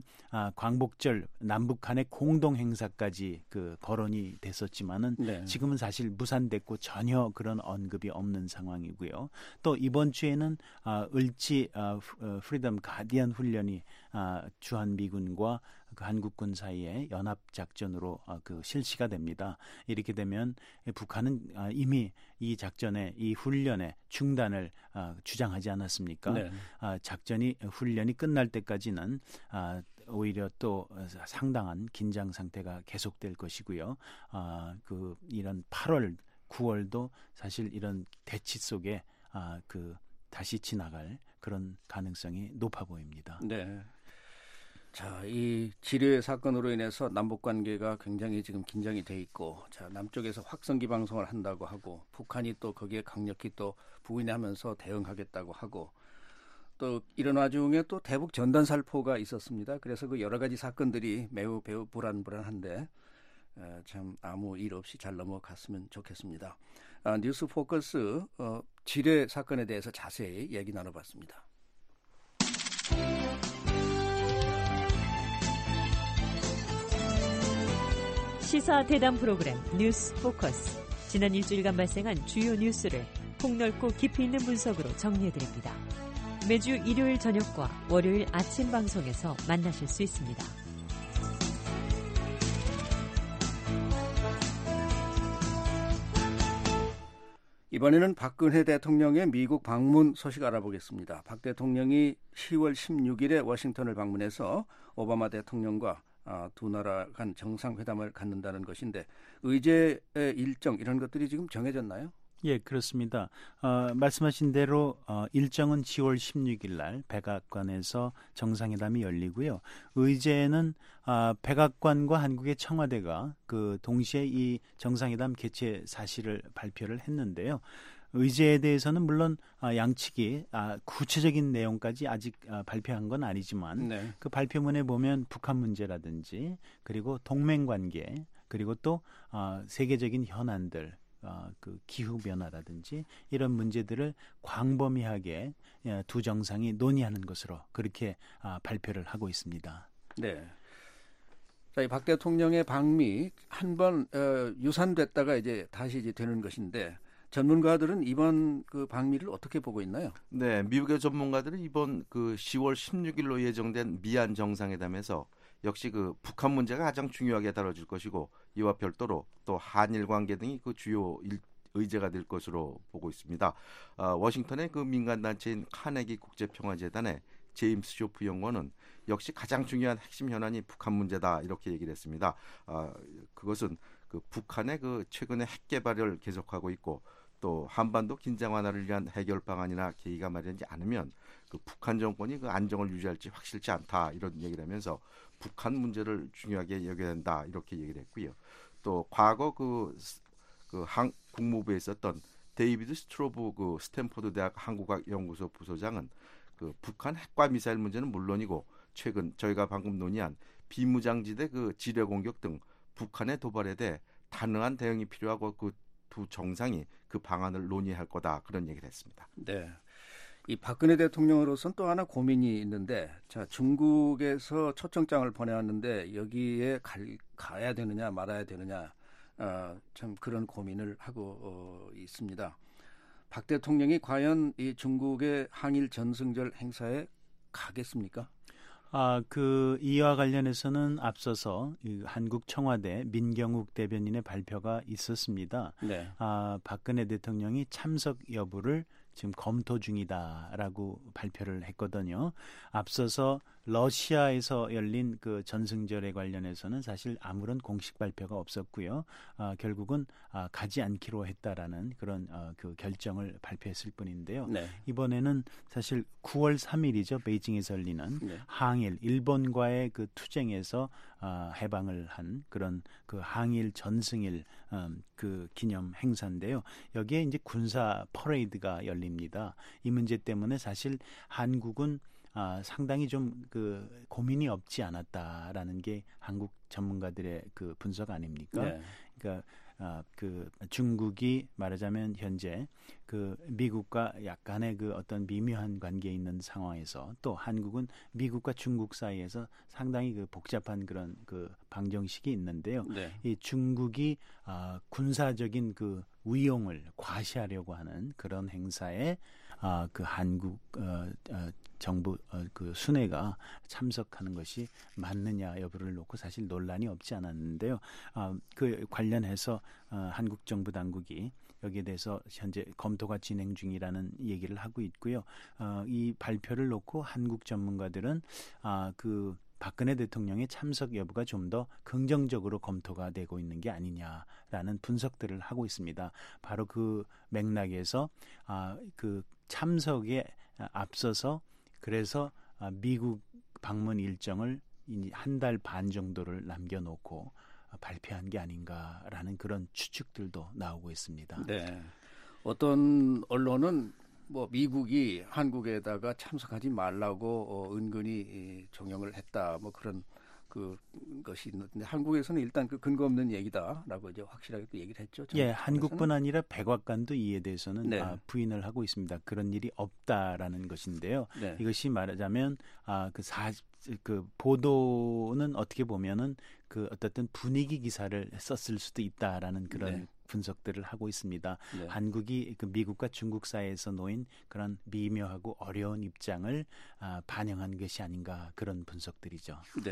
광복절 남북 간의 공동 행사까지 그 거론이 됐었지만은 네. 지금은 사실 무산됐고 전혀 그런 언급이 없는 상황이고요. 또 이번 주에는 을지 프리덤 가디언 훈련이 주한 미군과 그 한국군 사이에 연합 작전으로 그 실시가 됩니다. 이렇게 되면 북한은 이미 이 작전에 이 훈련의 중단을 주장하지 않았습니까? 네. 작전이 훈련이 끝날 때까지는 오히려 또 상당한 긴장 상태가 계속될 것이고요. 그 이런 팔월, 구월도 사실 이런 대치 속에 그 다시 지나갈 그런 가능성이 높아 보입니다. 네. 자, 이 지뢰 사건으로 인해서 남북 관계가 굉장히 지금 긴장이 돼 있고, 자, 남쪽에서 확성기 방송을 한다고 하고, 북한이 또 거기에 강력히 또 부인하면서 대응하겠다고 하고, 또 이런 와중에 또 대북 전단 살포가 있었습니다. 그래서 그 여러 가지 사건들이 매우 매우 불안불안한데 에, 참 아무 일 없이 잘 넘어갔으면 좋겠습니다. 아, 뉴스 포커스 어, 지뢰 사건에 대해서 자세히 얘기 나눠봤습니다. 시사 대담 프로그램 뉴스 포커스. 지난 일주일간 발생한 주요 뉴스를 폭넓고 깊이 있는 분석으로 정리해드립니다. 매주 일요일 저녁과 월요일 아침 방송에서 만나실 수 있습니다. 이번에는 박근혜 대통령의 미국 방문 소식 알아보겠습니다. 박 대통령이 시월 십육일에 워싱턴을 방문해서 오바마 대통령과 두 나라 간 정상회담을 갖는다는 것인데 의제의 일정 이런 것들이 지금 정해졌나요? 예, 그렇습니다. 어, 말씀하신 대로 어, 일정은 시월 십육일 날 백악관에서 정상회담이 열리고요. 의제는 어, 백악관과 한국의 청와대가 그 동시에 이 정상회담 개최 사실을 발표를 했는데요. 의제에 대해서는 물론 양측이 구체적인 내용까지 아직 발표한 건 아니지만 네. 그 발표문에 보면 북한 문제라든지 그리고 동맹관계 그리고 또 세계적인 현안들 어, 그 기후 변화라든지 이런 문제들을 광범위하게 두 정상이 논의하는 것으로 그렇게 아, 발표를 하고 있습니다. 네. 자, 이 박 대통령의 방미 한번 어, 유산됐다가 이제 다시 이제 되는 것인데 전문가들은 이번 그 방미를 어떻게 보고 있나요? 네, 미국의 전문가들은 이번 그 시월 십육일로 예정된 미한 정상회담에서 역시 그 북한 문제가 가장 중요하게 다뤄질 것이고 이와 별도로 또 한일 관계 등이 그 주요 일, 의제가 될 것으로 보고 있습니다. 어, 워싱턴의 그 민간 단체인 카네기 국제평화재단의 제임스 쇼프 연구원은 역시 가장 중요한 핵심 현안이 북한 문제다 이렇게 얘기를 했습니다. 어, 그것은 그 북한의 그 최근의 핵 개발을 계속하고 있고 또 한반도 긴장 완화를 위한 해결 방안이나 계기가 마련되지 않으면 그 북한 정권이 그 안정을 유지할지 확실치 않다 이런 얘기를 하면서 북한 문제를 중요하게 여겨야 된다 이렇게 얘기를 했고요. 또 과거 그, 그 한, 국무부에 있었던 데이비드 스트로브 그 스탠포드 대학 한국학 연구소 부소장은 그 북한 핵과 미사일 문제는 물론이고 최근 저희가 방금 논의한 비무장지대 그 지뢰 공격 등 북한의 도발에 대해 단호한 대응이 필요하고 그 두 정상이 그 방안을 논의할 거다 그런 얘기를 했습니다. 네. 이 박근혜 대통령으로서는 또 하나 고민이 있는데, 자 중국에서 초청장을 보내왔는데 여기에 갈, 가야 되느냐 말아야 되느냐, 어, 참 그런 고민을 하고 어, 있습니다. 박 대통령이 과연 이 중국의 항일 전승절 행사에 가겠습니까? 아, 그 이와 관련해서는 앞서서 이 한국 청와대 민경욱 대변인의 발표가 있었습니다. 네. 아, 박근혜 대통령이 참석 여부를 지금 검토 중이다라고 발표를 했거든요. 앞서서 러시아에서 열린 그 전승절에 관련해서는 사실 아무런 공식 발표가 없었고요. 아, 결국은 아, 가지 않기로 했다라는 그런 어, 그 결정을 발표했을 뿐인데요. 네. 이번에는 사실 구월 삼일이죠. 베이징에서 열리는 네. 항일 일본과의 그 투쟁에서 아, 해방을 한 그런 그 항일 전승일 음, 그 기념 행사인데요. 여기에 이제 군사 퍼레이드가 열립니다. 이 문제 때문에 사실 한국은 아, 상당히 좀 그 고민이 없지 않았다라는 게 한국 전문가들의 그 분석 아닙니까? 네. 그러니까 아, 그 중국이 말하자면 현재 그 미국과 약간의 그 어떤 미묘한 관계에 있는 상황에서 또 한국은 미국과 중국 사이에서 상당히 그 복잡한 그런 그 방정식이 있는데요. 네. 이 중국이 아, 군사적인 그 위용을 과시하려고 하는 그런 행사에 아, 그 한국 어, 어, 정부 어, 그 순회가 참석하는 것이 맞느냐 여부를 놓고 사실 논란이 없지 않았는데요. 아, 그 관련해서 어, 한국 정부 당국이 여기에 대해서 현재 검토가 진행 중이라는 얘기를 하고 있고요. 어, 이 발표를 놓고 한국 전문가들은 아, 그 박근혜 대통령의 참석 여부가 좀 더 긍정적으로 검토가 되고 있는 게 아니냐라는 분석들을 하고 있습니다. 바로 그 맥락에서 아, 그 참석에 앞서서 그래서 아, 미국 방문 일정을 한 달 반 정도를 남겨놓고 발표한 게 아닌가라는 그런 추측들도 나오고 있습니다. 네. 어떤 언론은 뭐 미국이 한국에다가 참석하지 말라고 어, 은근히 종용을 했다, 뭐 그런 그 것이 있는데 한국에서는 일단 그 근거 없는 얘기다라고 이제 확실하게 또 얘기를 했죠. 예, 한국뿐 아니라 백악관도 이에 대해서는 네. 아, 부인을 하고 있습니다. 그런 일이 없다라는 것인데요. 네. 이것이 말하자면 아, 그 사, 그 보도는 어떻게 보면은 그 어떻든 분위기 기사를 썼을 수도 있다라는 그런 네. 분석들을 하고 있습니다. 네. 한국이 그 미국과 중국 사이에서 놓인 그런 미묘하고 어려운 입장을 아, 반영한 것이 아닌가 그런 분석들이죠. 네.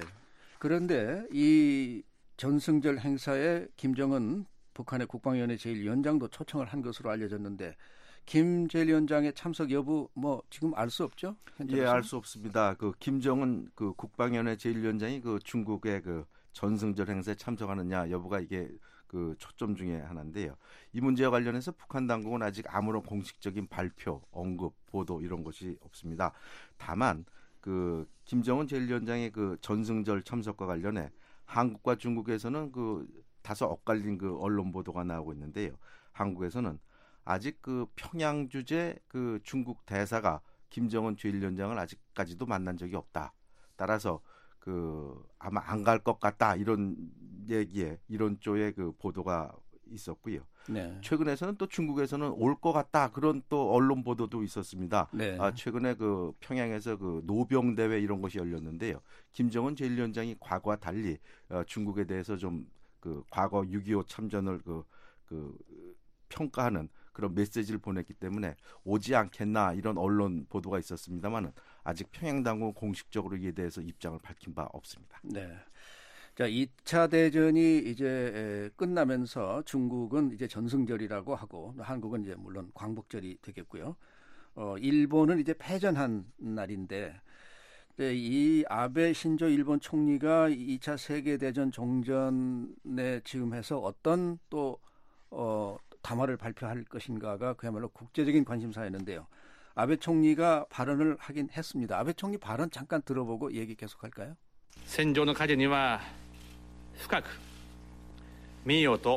그런데 이 전승절 행사에 김정은 북한의 국방위원회 제일 위원장도 초청을 한 것으로 알려졌는데 김 제일 위원장의 참석 여부 뭐 지금 알 수 없죠? 예, 알 수 없습니다. 그 김정은 그 국방위원회 제일 위원장이 그 중국의 그 전승절 행사에 참석하느냐 여부가 이게 그 초점 중에 하나인데요. 이 문제와 관련해서 북한 당국은 아직 아무런 공식적인 발표, 언급, 보도 이런 것이 없습니다. 다만 그 김정은 제일 위원장의 그 전승절 참석과 관련해 한국과 중국에서는 그 다소 엇갈린 그 언론 보도가 나오고 있는데요. 한국에서는 아직 그 평양 주재 그 중국 대사가 김정은 제일 위원장을 아직까지도 만난 적이 없다. 따라서 그 아마 안 갈 것 같다 이런 얘기에 이런 쪽의 그 보도가 있었고요. 네. 최근에서는 또 중국에서는 올 것 같다 그런 또 언론 보도도 있었습니다. 네. 아, 최근에 그 평양에서 그 노병 대회 이런 것이 열렸는데요. 김정은 제일 위원장이 과거와 달리 어, 중국에 대해서 좀 그 과거 육이오 참전을 그, 그 평가하는 그런 메시지를 보냈기 때문에 오지 않겠나 이런 언론 보도가 있었습니다만은 아직 평양 당국은 공식적으로 이에 대해서 입장을 밝힌 바 없습니다. 네. 자, 이 차 대전이 이제 끝나면서 중국은 이제 전승절이라고 하고 한국은 이제 물론 광복절이 되겠고요. 어, 일본은 이제 패전한 날인데 이 아베 신조 일본 총리가 이 차 세계대전 종전에 지금 해서 어떤 또 어, 담화를 발표할 것인가가 그야말로 국제적인 관심사였는데요. 아베 총리가 발언을 하긴 했습니다. 아베 총리 발언 잠깐 들어보고 얘기 계속할까요? 戦場の火事には深く見ようと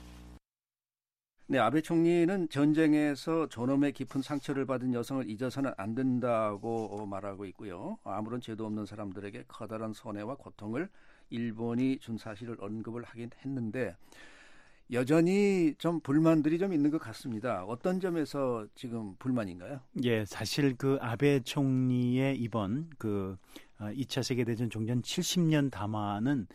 네, 아베 총리는 전쟁에서 존엄의 깊은 상처를 받은 여성을 잊어서는 안 된다고 말하고 있고요. 아무런 죄도 없는 사람들에게 커다란 손해와 고통을 일본이 준 사실을 언급을 하긴 했는데 여전히 좀 불만들이 좀 있는 것 같습니다. 어떤 점에서 지금 불만인가요? 예, 사실 그 아베 총리의 이번 그 이 차 세계대전 종전 칠십 년 담화는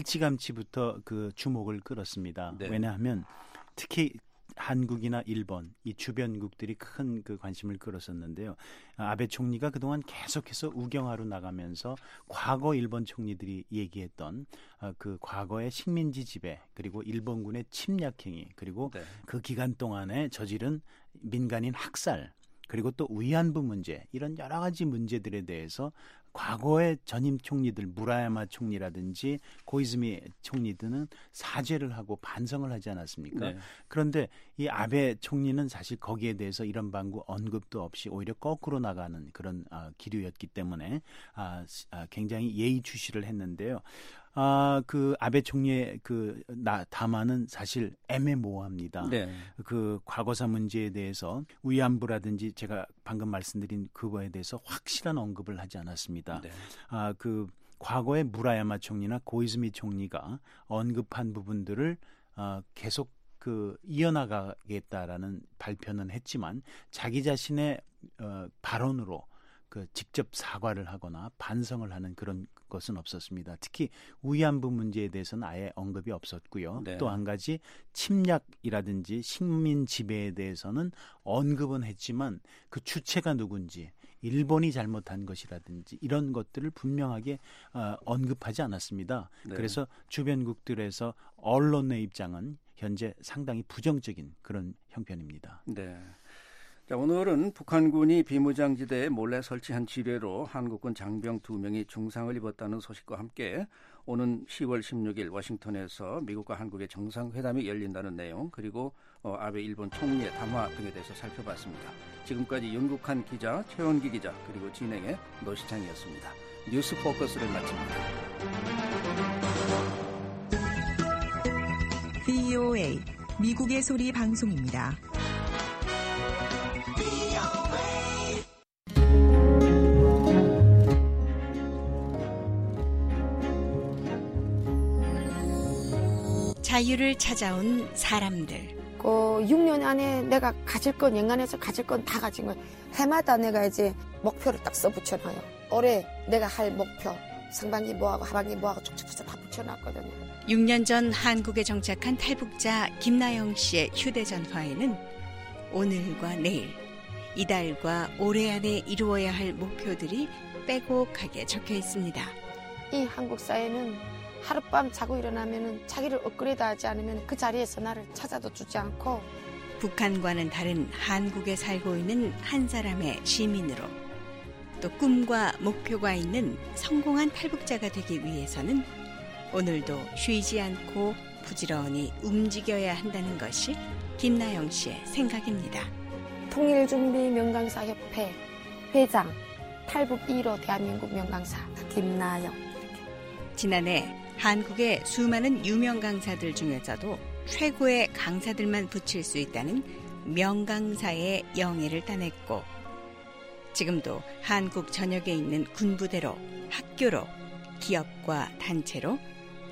일찌감치부터 그 주목을 끌었습니다. 네. 왜냐하면 특히 한국이나 일본 이 주변국들이 큰 그 관심을 끌었었는데요. 아베 총리가 그동안 계속해서 우경하로 나가면서 과거 일본 총리들이 얘기했던 그 과거의 식민지 지배 그리고 일본군의 침략행위 그리고 네. 그 기간 동안에 저지른 민간인 학살 그리고 또 위안부 문제 이런 여러 가지 문제들에 대해서 과거의 전임 총리들 무라야마 총리라든지 고이즈미 총리들은 사죄를 하고 반성을 하지 않았습니까? 네. 그런데 이 아베 총리는 사실 거기에 대해서 이런 방구 언급도 없이 오히려 거꾸로 나가는 그런 아, 기류였기 때문에 아, 아, 굉장히 예의주시를 했는데요. 아, 그 아베 총리의 그 나, 담화는 사실 애매모호합니다. 네. 그 과거사 문제에 대해서 위안부라든지 제가 방금 말씀드린 그거에 대해서 확실한 언급을 하지 않았습니다. 네. 아, 그 과거의 무라야마 총리나 고이즈미 총리가 언급한 부분들을 아, 계속 그 이어나가겠다라는 발표는 했지만 자기 자신의 어, 발언으로 그 직접 사과를 하거나 반성을 하는 그런 것은 없었습니다. 특히 위안부 문제에 대해서는 아예 언급이 없었고요. 네. 또 한 가지 침략이라든지 식민 지배에 대해서는 언급은 했지만 그 주체가 누군지 일본이 잘못한 것이라든지 이런 것들을 분명하게 어, 언급하지 않았습니다. 네. 그래서 주변국들에서 언론의 입장은 현재 상당히 부정적인 그런 형편입니다. 네. 자, 오늘은 북한군이 비무장지대에 몰래 설치한 지뢰로 한국군 장병 두 명이 중상을 입었다는 소식과 함께 오는 시월 십육일 워싱턴에서 미국과 한국의 정상회담이 열린다는 내용 그리고 어, 아베 일본 총리의 담화 등에 대해서 살펴봤습니다. 지금까지 영국한 기자 최원기 기자 그리고 진행의 노시창이었습니다. 뉴스 포커스를 마칩니다. 브이오에이 미국의 소리 방송입니다. 자유를 찾아온 사람들. 그 육 년 안에 내가 가질 건 연간해서 가질 건 다 가진 거예요. 해마다 내가 이제 목표를 딱 써붙여놔요. 올해 내가 할 목표 상반기 뭐하고 하반기 뭐하고 촉촉촉 다 붙여놨거든요. 육 년 전 한국에 정착한 탈북자 김나영 씨의 휴대전화에는 오늘과 내일, 이달과 올해 안에 이루어야 할 목표들이 빼곡하게 적혀 있습니다. 이 한국 사회는 하룻밤 자고 일어나면 자기를 업그레이드하지 않으면 그 자리에서 나를 찾아도 주지 않고 북한과는 다른 한국에 살고 있는 한 사람의 시민으로 또 꿈과 목표가 있는 성공한 탈북자가 되기 위해서는 오늘도 쉬지 않고 부지런히 움직여야 한다는 것이 김나영 씨의 생각입니다. 통일준비 명강사협회 회장 탈북 일 호 대한민국 명강사 김나영. 지난해 한국의 수많은 유명 강사들 중에서도 최고의 강사들만 붙일 수 있다는 명강사의 영예를 따냈고 지금도 한국 전역에 있는 군부대로 학교로 기업과 단체로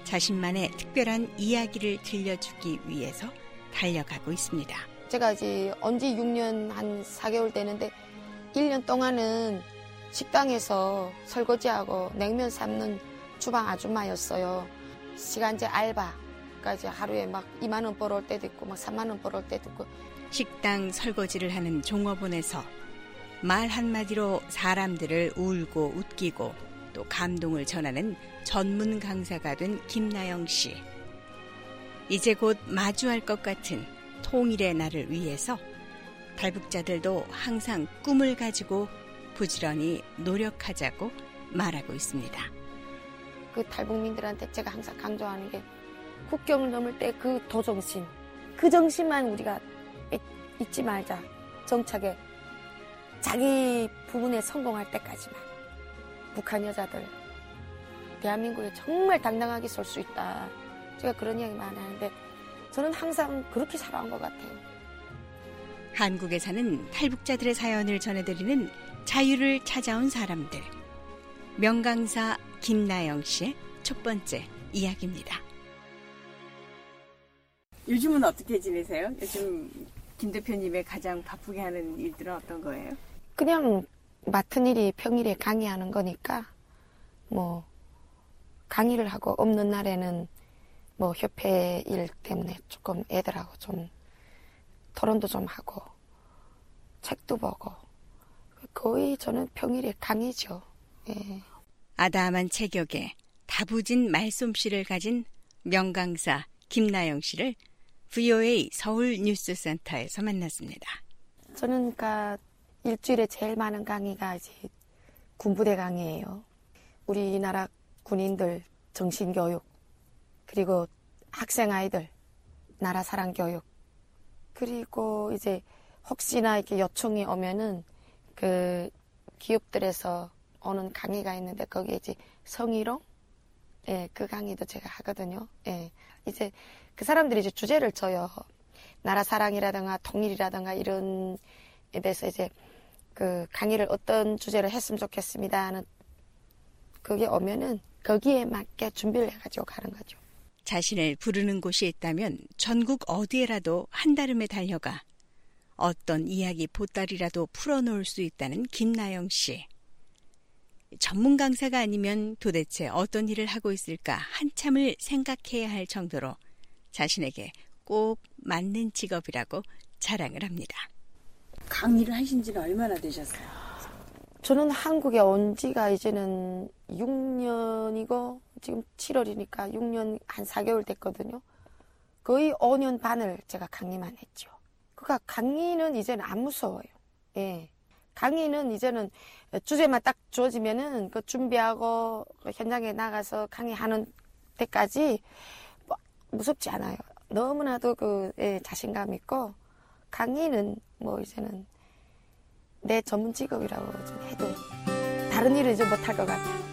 자신만의 특별한 이야기를 들려주기 위해서 달려가고 있습니다. 제가 이제 언제 육 년 한 사 개월 되는데 일 년 동안은 식당에서 설거지하고 냉면 삶는 주방 아줌마였어요. 시간제 알바가 이제 하루에 막 이만 원 벌어올 때도 있고 막 삼만 원 벌어올 때도 있고. 식당 설거지를 하는 종업원에서 말 한마디로 사람들을 울고 웃기고 또 감동을 전하는 전문 강사가 된 김나영 씨. 이제 곧 마주할 것 같은 통일의 날을 위해서 탈북자들도 항상 꿈을 가지고 부지런히 노력하자고 말하고 있습니다. 그 탈북민들한테 제가 항상 강조하는 게 국경을 넘을 때 그 도정신, 그 정신만 우리가 잊지 말자. 정착에 자기 부분에 성공할 때까지만. 북한 여자들 대한민국에 정말 당당하게 설 수 있다. 제가 그런 이야기 많이 하는데 저는 항상 그렇게 살아온 것 같아요. 한국에 사는 탈북자들의 사연을 전해드리는 자유를 찾아온 사람들. 명강사 김나영 씨의 첫 번째 이야기입니다. 요즘은 어떻게 지내세요? 요즘 김 대표님의 가장 바쁘게 하는 일들은 어떤 거예요? 그냥 맡은 일이 평일에 강의하는 거니까 뭐 강의를 하고 없는 날에는 뭐 협회 일 때문에 조금 애들하고 좀 토론도 좀 하고 책도 보고 거의 저는 평일에 강의죠. 예. 아담한 체격에 다부진 말솜씨를 가진 명강사 김나영 씨를 브이오에이 서울 뉴스센터에서 만났습니다. 저는 그러니까 일주일에 제일 많은 강의가 이제 군부대 강의예요. 우리나라 군인들 정신교육, 그리고 학생 아이들 나라 사랑 교육, 그리고 이제 혹시나 이렇게 요청이 오면은 그 기업들에서 오는 강의가 있는데 거기에 이제 성희롱, 예, 그 강의도 제가 하거든요. 예, 이제 그 사람들이 이제 주제를 줘요. 나라 사랑이라든가 통일이라든가 이런 에 대해서 이제 그 강의를 어떤 주제를 했으면 좋겠습니다 하는 그게 오면은 거기에 맞게 준비를 해가지고 가는 거죠. 자신을 부르는 곳이 있다면 전국 어디에라도 한달음에 달려가 어떤 이야기 보따리라도 풀어놓을 수 있다는 김나영 씨. 전문 강사가 아니면 도대체 어떤 일을 하고 있을까 한참을 생각해야 할 정도로 자신에게 꼭 맞는 직업이라고 자랑을 합니다. 강의를 하신 지는 얼마나 되셨어요? 저는 한국에 온 지가 이제는 육 년이고 지금 칠월이니까 육 년 한 사 개월 됐거든요. 거의 오 년 반을 제가 강의만 했죠. 그러니까 강의는 이제는 안 무서워요. 예. 강의는 이제는 주제만 딱 주어지면은 그 준비하고 현장에 나가서 강의하는 때까지 뭐 무섭지 않아요. 너무나도 그 예, 자신감 있고 강의는 뭐 이제는 내 전문 직업이라고 좀 해도 다른 일은 이제 못할 것 같아요.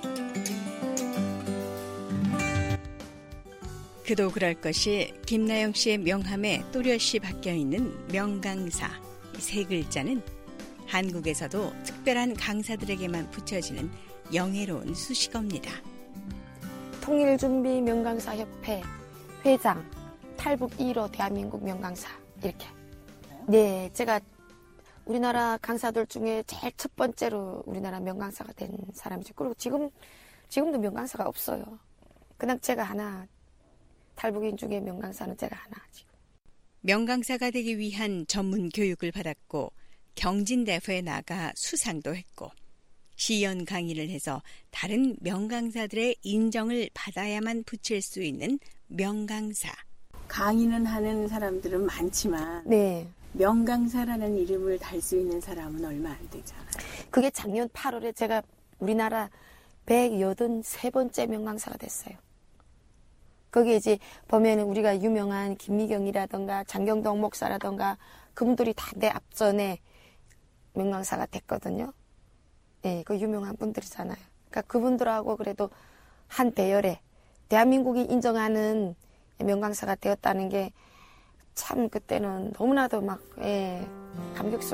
그도 그럴 것이 김나영 씨의 명함에 또렷이 박혀있는 명강사. 이 세 글자는 한국에서도 특별한 강사들에게만 붙여지는 영예로운 수식어입니다. 통일준비 명강사협회 회장, 탈북 일 호 대한민국 명강사 이렇게. 네, 제가 우리나라 강사들 중에 제일 첫 번째로 우리나라 명강사가 된 사람이죠. 그리고 지금, 지금도 명강사가 없어요. 그냥 제가 하나, 탈북인 중에 명강사는 제가 하나 지금. 명강사가 되기 위한 전문 교육을 받았고 경진대회에 나가 수상도 했고 시연 강의를 해서 다른 명강사들의 인정을 받아야만 붙일 수 있는 명강사. 강의는 하는 사람들은 많지만 네. 명강사라는 이름을 달 수 있는 사람은 얼마 안 되잖아요. 그게 작년 팔월에 제가 우리나라 백팔십삼 번째 명강사가 됐어요. 거기에 이제 보면 우리가 유명한 김미경이라든가 장경동 목사라든가 그분들이 다 내 앞전에 명강사가 됐거든요. 네, 그 유명한 분들이잖아요. 그러니까 그분들하고 그래도 한 대열에 대한민국이 인정하는 명강사가 되었다는 게 참 그때는 너무나도 막 예,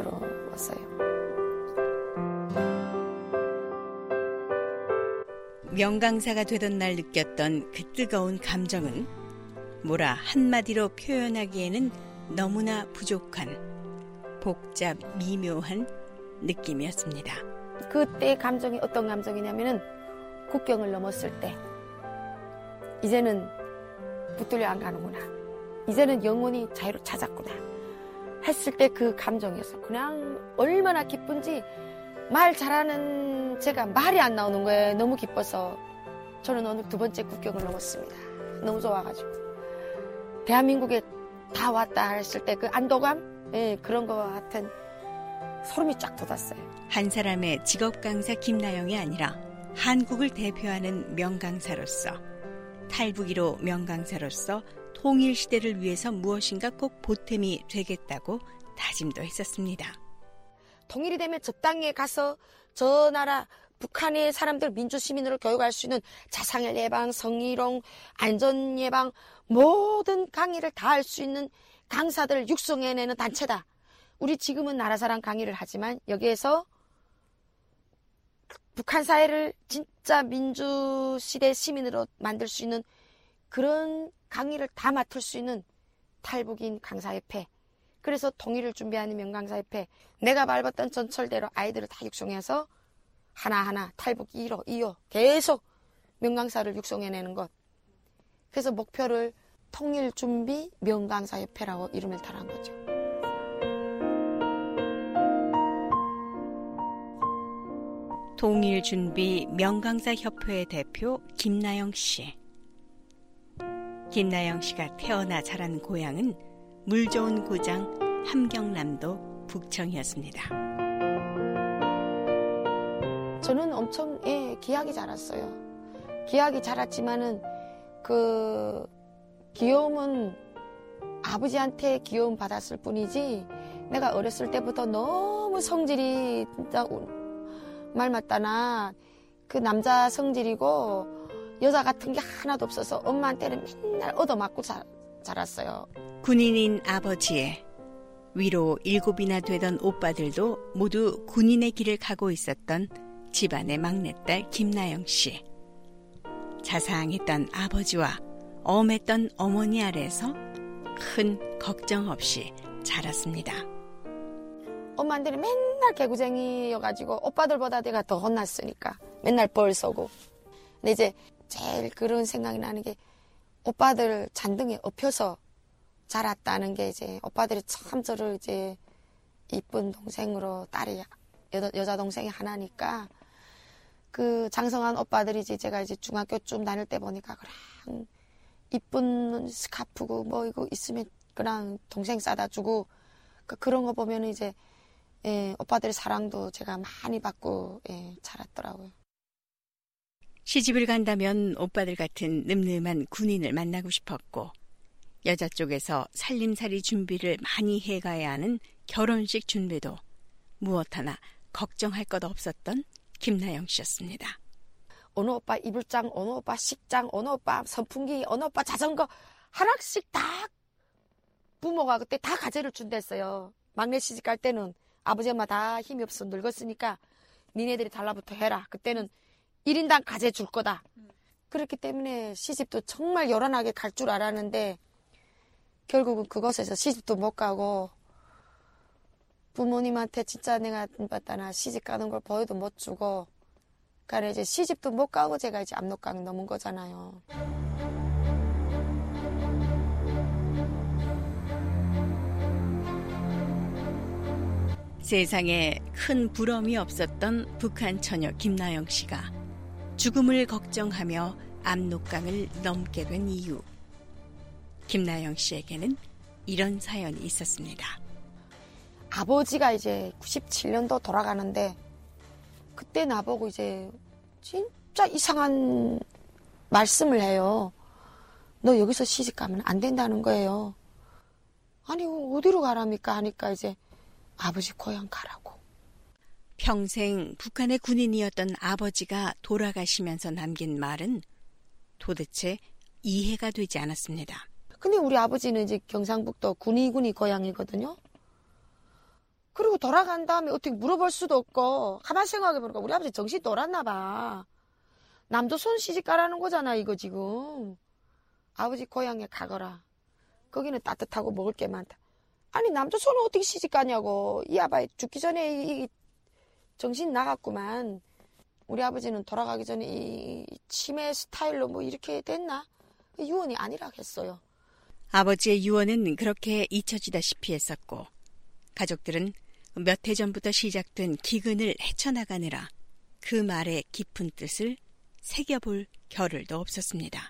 감격스러웠어요. 명강사가 되던 날 느꼈던 그 뜨거운 감정은 뭐라 한마디로 표현하기에는 너무나 부족한 복잡 미묘한 느낌이었습니다. 그때 감정이 어떤 감정이냐면은 국경을 넘었을 때 이제는 붙들려 안 가는구나. 이제는 영원히 자유를 찾았구나. 했을 때 그 감정이었어요. 그냥 얼마나 기쁜지 말 잘하는 제가 말이 안 나오는 거예요. 너무 기뻐서. 저는 오늘 두 번째 국경을 넘었습니다. 너무 좋아가지고. 대한민국에 다 왔다 했을 때 그 안도감? 예, 그런 거 같은 소름이 쫙 돋았어요. 한 사람의 직업 강사 김나영이 아니라 한국을 대표하는 명강사로서, 탈북이로 명강사로서 통일 시대를 위해서 무엇인가 꼭 보탬이 되겠다고 다짐도 했었습니다. 통일이 되면 저 땅에 가서 저 나라 북한의 사람들 민주시민으로 교육할 수 있는 자상의 예방, 성희롱, 안전 예방 모든 강의를 다 할 수 있는 강사들을 육성해내는 단체다. 우리 지금은 나라사랑 강의를 하지만 여기에서 북한 사회를 진짜 민주시대 시민으로 만들 수 있는 그런 강의를 다 맡을 수 있는 탈북인 강사협회, 그래서 통일을 준비하는 명강사협회, 내가 밟았던 전철대로 아이들을 다 육성해서 하나하나 탈북 일 호, 이 호 계속 명강사를 육성해내는 것. 그래서 목표를 통일준비 명강사협회라고 이름을 달한 거죠. 통일준비 명강사협회 대표 김나영 씨. 김나영 씨가 태어나 자란 고향은 물 좋은 고장 함경남도 북청이었습니다. 저는 엄청 예, 귀하게 자랐어요. 귀하게 자랐지만은 그 귀여움은 아버지한테 귀여움 받았을 뿐이지 내가 어렸을 때부터 너무 성질이 진짜 말 맞다나 그 남자 성질이고 여자 같은 게 하나도 없어서 엄마한테는 맨날 얻어맞고 자, 자랐어요. 군인인 아버지의 위로 일곱이나 되던 오빠들도 모두 군인의 길을 가고 있었던 집안의 막내딸 김나영 씨. 자상했던 아버지와 엄했던 어머니 아래에서 큰 걱정 없이 자랐습니다. 엄마한테는 맨날 개구쟁이여가지고 오빠들보다 내가 더 혼났으니까 맨날 벌 쏘고. 근데 이제 제일 그런 생각이 나는 게 오빠들 잔등에 엎혀서 자랐다는 게 이제 오빠들이 참 저를 이제 이쁜 동생으로 딸이 여, 여자 동생이 하나니까 그 장성한 오빠들이 이제 제가 이제 중학교쯤 다닐 때 보니까 그냥 이쁜 스카프고 뭐 이거 있으면 그냥 동생 싸다 주고 그 그런 거 보면 이제 예, 오빠들의 사랑도 제가 많이 받고 예, 자랐더라고요. 시집을 간다면 오빠들 같은 늠름한 군인을 만나고 싶었고 여자 쪽에서 살림살이 준비를 많이 해가야 하는 결혼식 준비도 무엇 하나 걱정할 것 없었던 김나영 씨였습니다. 어느 오빠 이불장, 어느 오빠 식장, 어느 오빠 선풍기, 어느 오빠 자전거 하나씩 다 부모가 그때 다 가재를 준댔어요. 막내 시집 갈 때는 아버지 엄마 다 힘이 없어 늙었으니까 니네들이 달라붙어 해라. 그때는 일 인당 가재 줄 거다. 그렇기 때문에 시집도 정말 요란하게 갈 줄 알았는데 결국은 그곳에서 시집도 못 가고 부모님한테 진짜 내가 봤다나 시집 가는 걸 보여도 못 주고 그러니까 이제 시집도 못 가고 제가 이제 압록강 넘은 거잖아요. 세상에 큰 부러움이 없었던 북한 처녀 김나영 씨가 죽음을 걱정하며 압록강을 넘게 된 이유. 김나영 씨에게는 이런 사연이 있었습니다. 아버지가 이제 구십칠 년도 돌아가는데 그때 나보고 이제 진짜 이상한 말씀을 해요. 너 여기서 시집 가면 안 된다는 거예요. 아니 어디로 가랍니까 하니까 이제 아버지 고향 가라고. 평생 북한의 군인이었던 아버지가 돌아가시면서 남긴 말은 도대체 이해가 되지 않았습니다. 근데 우리 아버지는 이제 경상북도 군위군이 고향이거든요. 그리고 돌아간 다음에 어떻게 물어볼 수도 없고 가만 생각해보니까 우리 아버지 정신이 돌았나 봐. 남조선 시집 가라는 거잖아 이거 지금. 아버지 고향에 가거라. 거기는 따뜻하고 먹을 게 많다. 아니 남조선은 어떻게 시집 가냐고. 이 아바이 죽기 전에 이 정신 나갔구만. 우리 아버지는 돌아가기 전에 이 치매 스타일로 뭐 이렇게 됐나? 유언이 아니라 했어요. 아버지의 유언은 그렇게 잊혀지다시피 했었고 가족들은 몇 해 전부터 시작된 기근을 헤쳐나가느라 그 말의 깊은 뜻을 새겨볼 겨를도 없었습니다.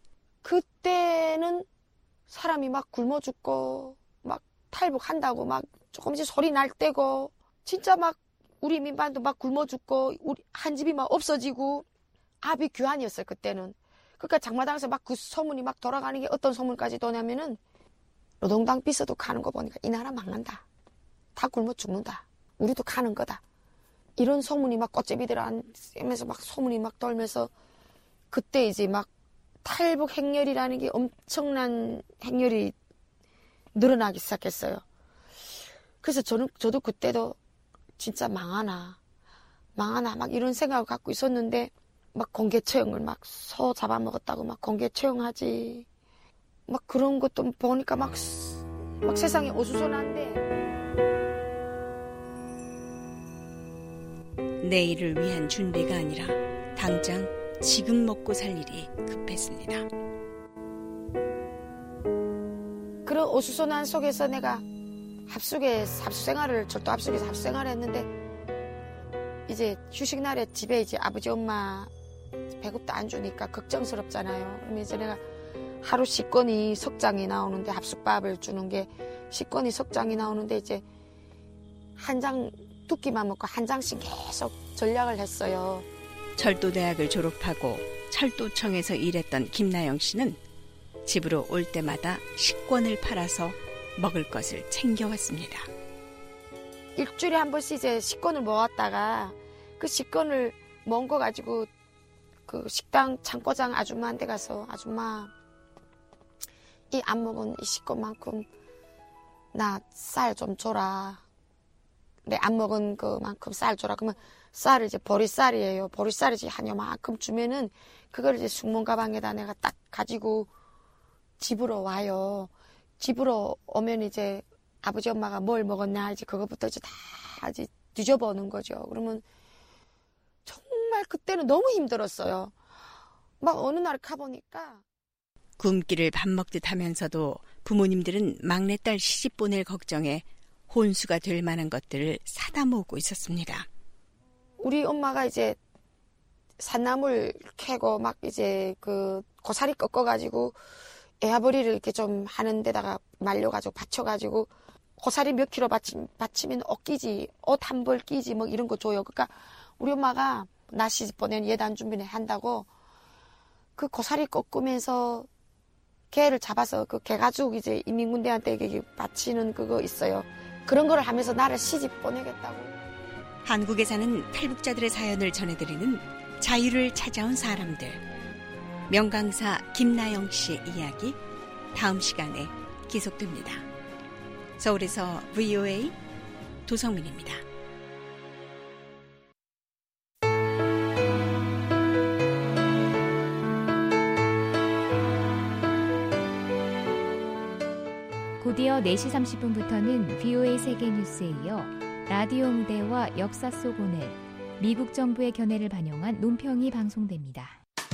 그때는 사람이 막 굶어 죽고 막 탈북한다고 막 조금씩 소리 날 때고 진짜 막 우리 민반도 막 굶어 죽고 우리 한 집이 막 없어지고 아비 규환이었어요 그때는. 그러니까 장마당에서 막 그 소문이 막 돌아가는 게 어떤 소문까지 도냐면은 노동당 비서도 가는 거 보니까 이 나라 망한다. 다 굶어 죽는다. 우리도 가는 거다. 이런 소문이 막 꽃제비들 안면서 막 소문이 막 돌면서 그때 이제 막 탈북 행렬이라는 게 엄청난 행렬이 늘어나기 시작했어요. 그래서 저는 저도 그때도 진짜 망하나 망하나 막 이런 생각을 갖고 있었는데 막 공개 처형을 막 소 잡아먹었다고 막 공개 처형하지 막 그런 것도 보니까 막, 막 세상이 어수선한데 내일을 위한 준비가 아니라 당장 지금 먹고 살 일이 급했습니다. 그런 어수선한 속에서 내가 합숙에 합숙생활을 절도 합숙에서 합숙생활을 했는데 이제 휴식 날에 집에 이제 아버지 엄마 배급도 안 주니까 걱정스럽잖아요. 그러면 이제 내가 하루 십 건이 석장이 나오는데 합숙밥을 주는 게 십 건이 석장이 나오는데 이제 한 장 두 끼만 먹고 한 장씩 계속 전략을 했어요. 철도대학을 졸업하고 철도청에서 일했던 김나영 씨는 집으로 올 때마다 식권을 팔아서 먹을 것을 챙겨왔습니다. 일주일에 한 번씩 이제 식권을 모았다가 그 식권을 모은 거 가지고 그 식당 창고장 아줌마한테 가서 아줌마 이 안 먹은 이 식권만큼 나 쌀 좀 줘라. 내 안 먹은 그만큼 쌀 줘라. 그러면 쌀을 이제 보리쌀이에요. 보리쌀이 이제 한 요만큼 주면은 그걸 이제 숙몬 가방에다 내가 딱 가지고 집으로 와요. 집으로 오면 이제 아버지 엄마가 뭘 먹었냐 이제 그거부터 이제 다 이제 뒤져보는 거죠. 그러면 정말 그때는 너무 힘들었어요. 막 어느 날 가보니까 굶기를 밥 먹듯 하면서도 부모님들은 막내딸 시집 보낼 걱정에 혼수가 될 만한 것들을 사다 모으고 있었습니다. 우리 엄마가 이제 산나물 캐고 막 이제 그 고사리 꺾어가지고 애아버리를 이렇게 좀 하는 데다가 말려가지고 받쳐가지고 고사리 몇 킬로 받치, 받치면 옷 끼지, 옷 한 벌 끼지 뭐 이런 거 줘요. 그러니까 우리 엄마가 나 시집 보낸 예단 준비를 한다고 그 고사리 꺾으면서 개를 잡아서 그 개가죽 이제 인민군대한테 바치는 그거 있어요. 그런 거를 하면서 나를 시집 보내겠다고. 한국에 사는 탈북자들의 사연을 전해드리는 자유를 찾아온 사람들. 명강사 김나영 씨의 이야기 다음 시간에 계속됩니다. 서울에서 브이오에이 도성민입니다. 곧이어 네 시 삼십 분부터는 브이오에이 세계뉴스에 이어 라디오 무대와 역사 속 오늘, 미국 정부의 견해를 반영한 논평이 방송됩니다.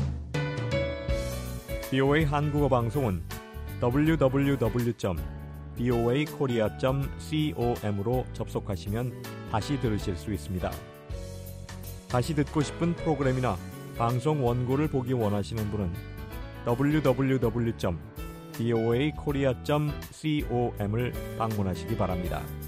브이오에이 한국어 방송은 더블유 더블유 더블유 점 브이오에이 코리아 점 com으로 접속하시면 다시 들으실 수 있습니다. 다시 듣고 싶은 프로그램이나 방송 원고를 보기 원하시는 분은 더블유 더블유 더블유 점 브이오에이 코리아 점 com을 방문하시기 바랍니다.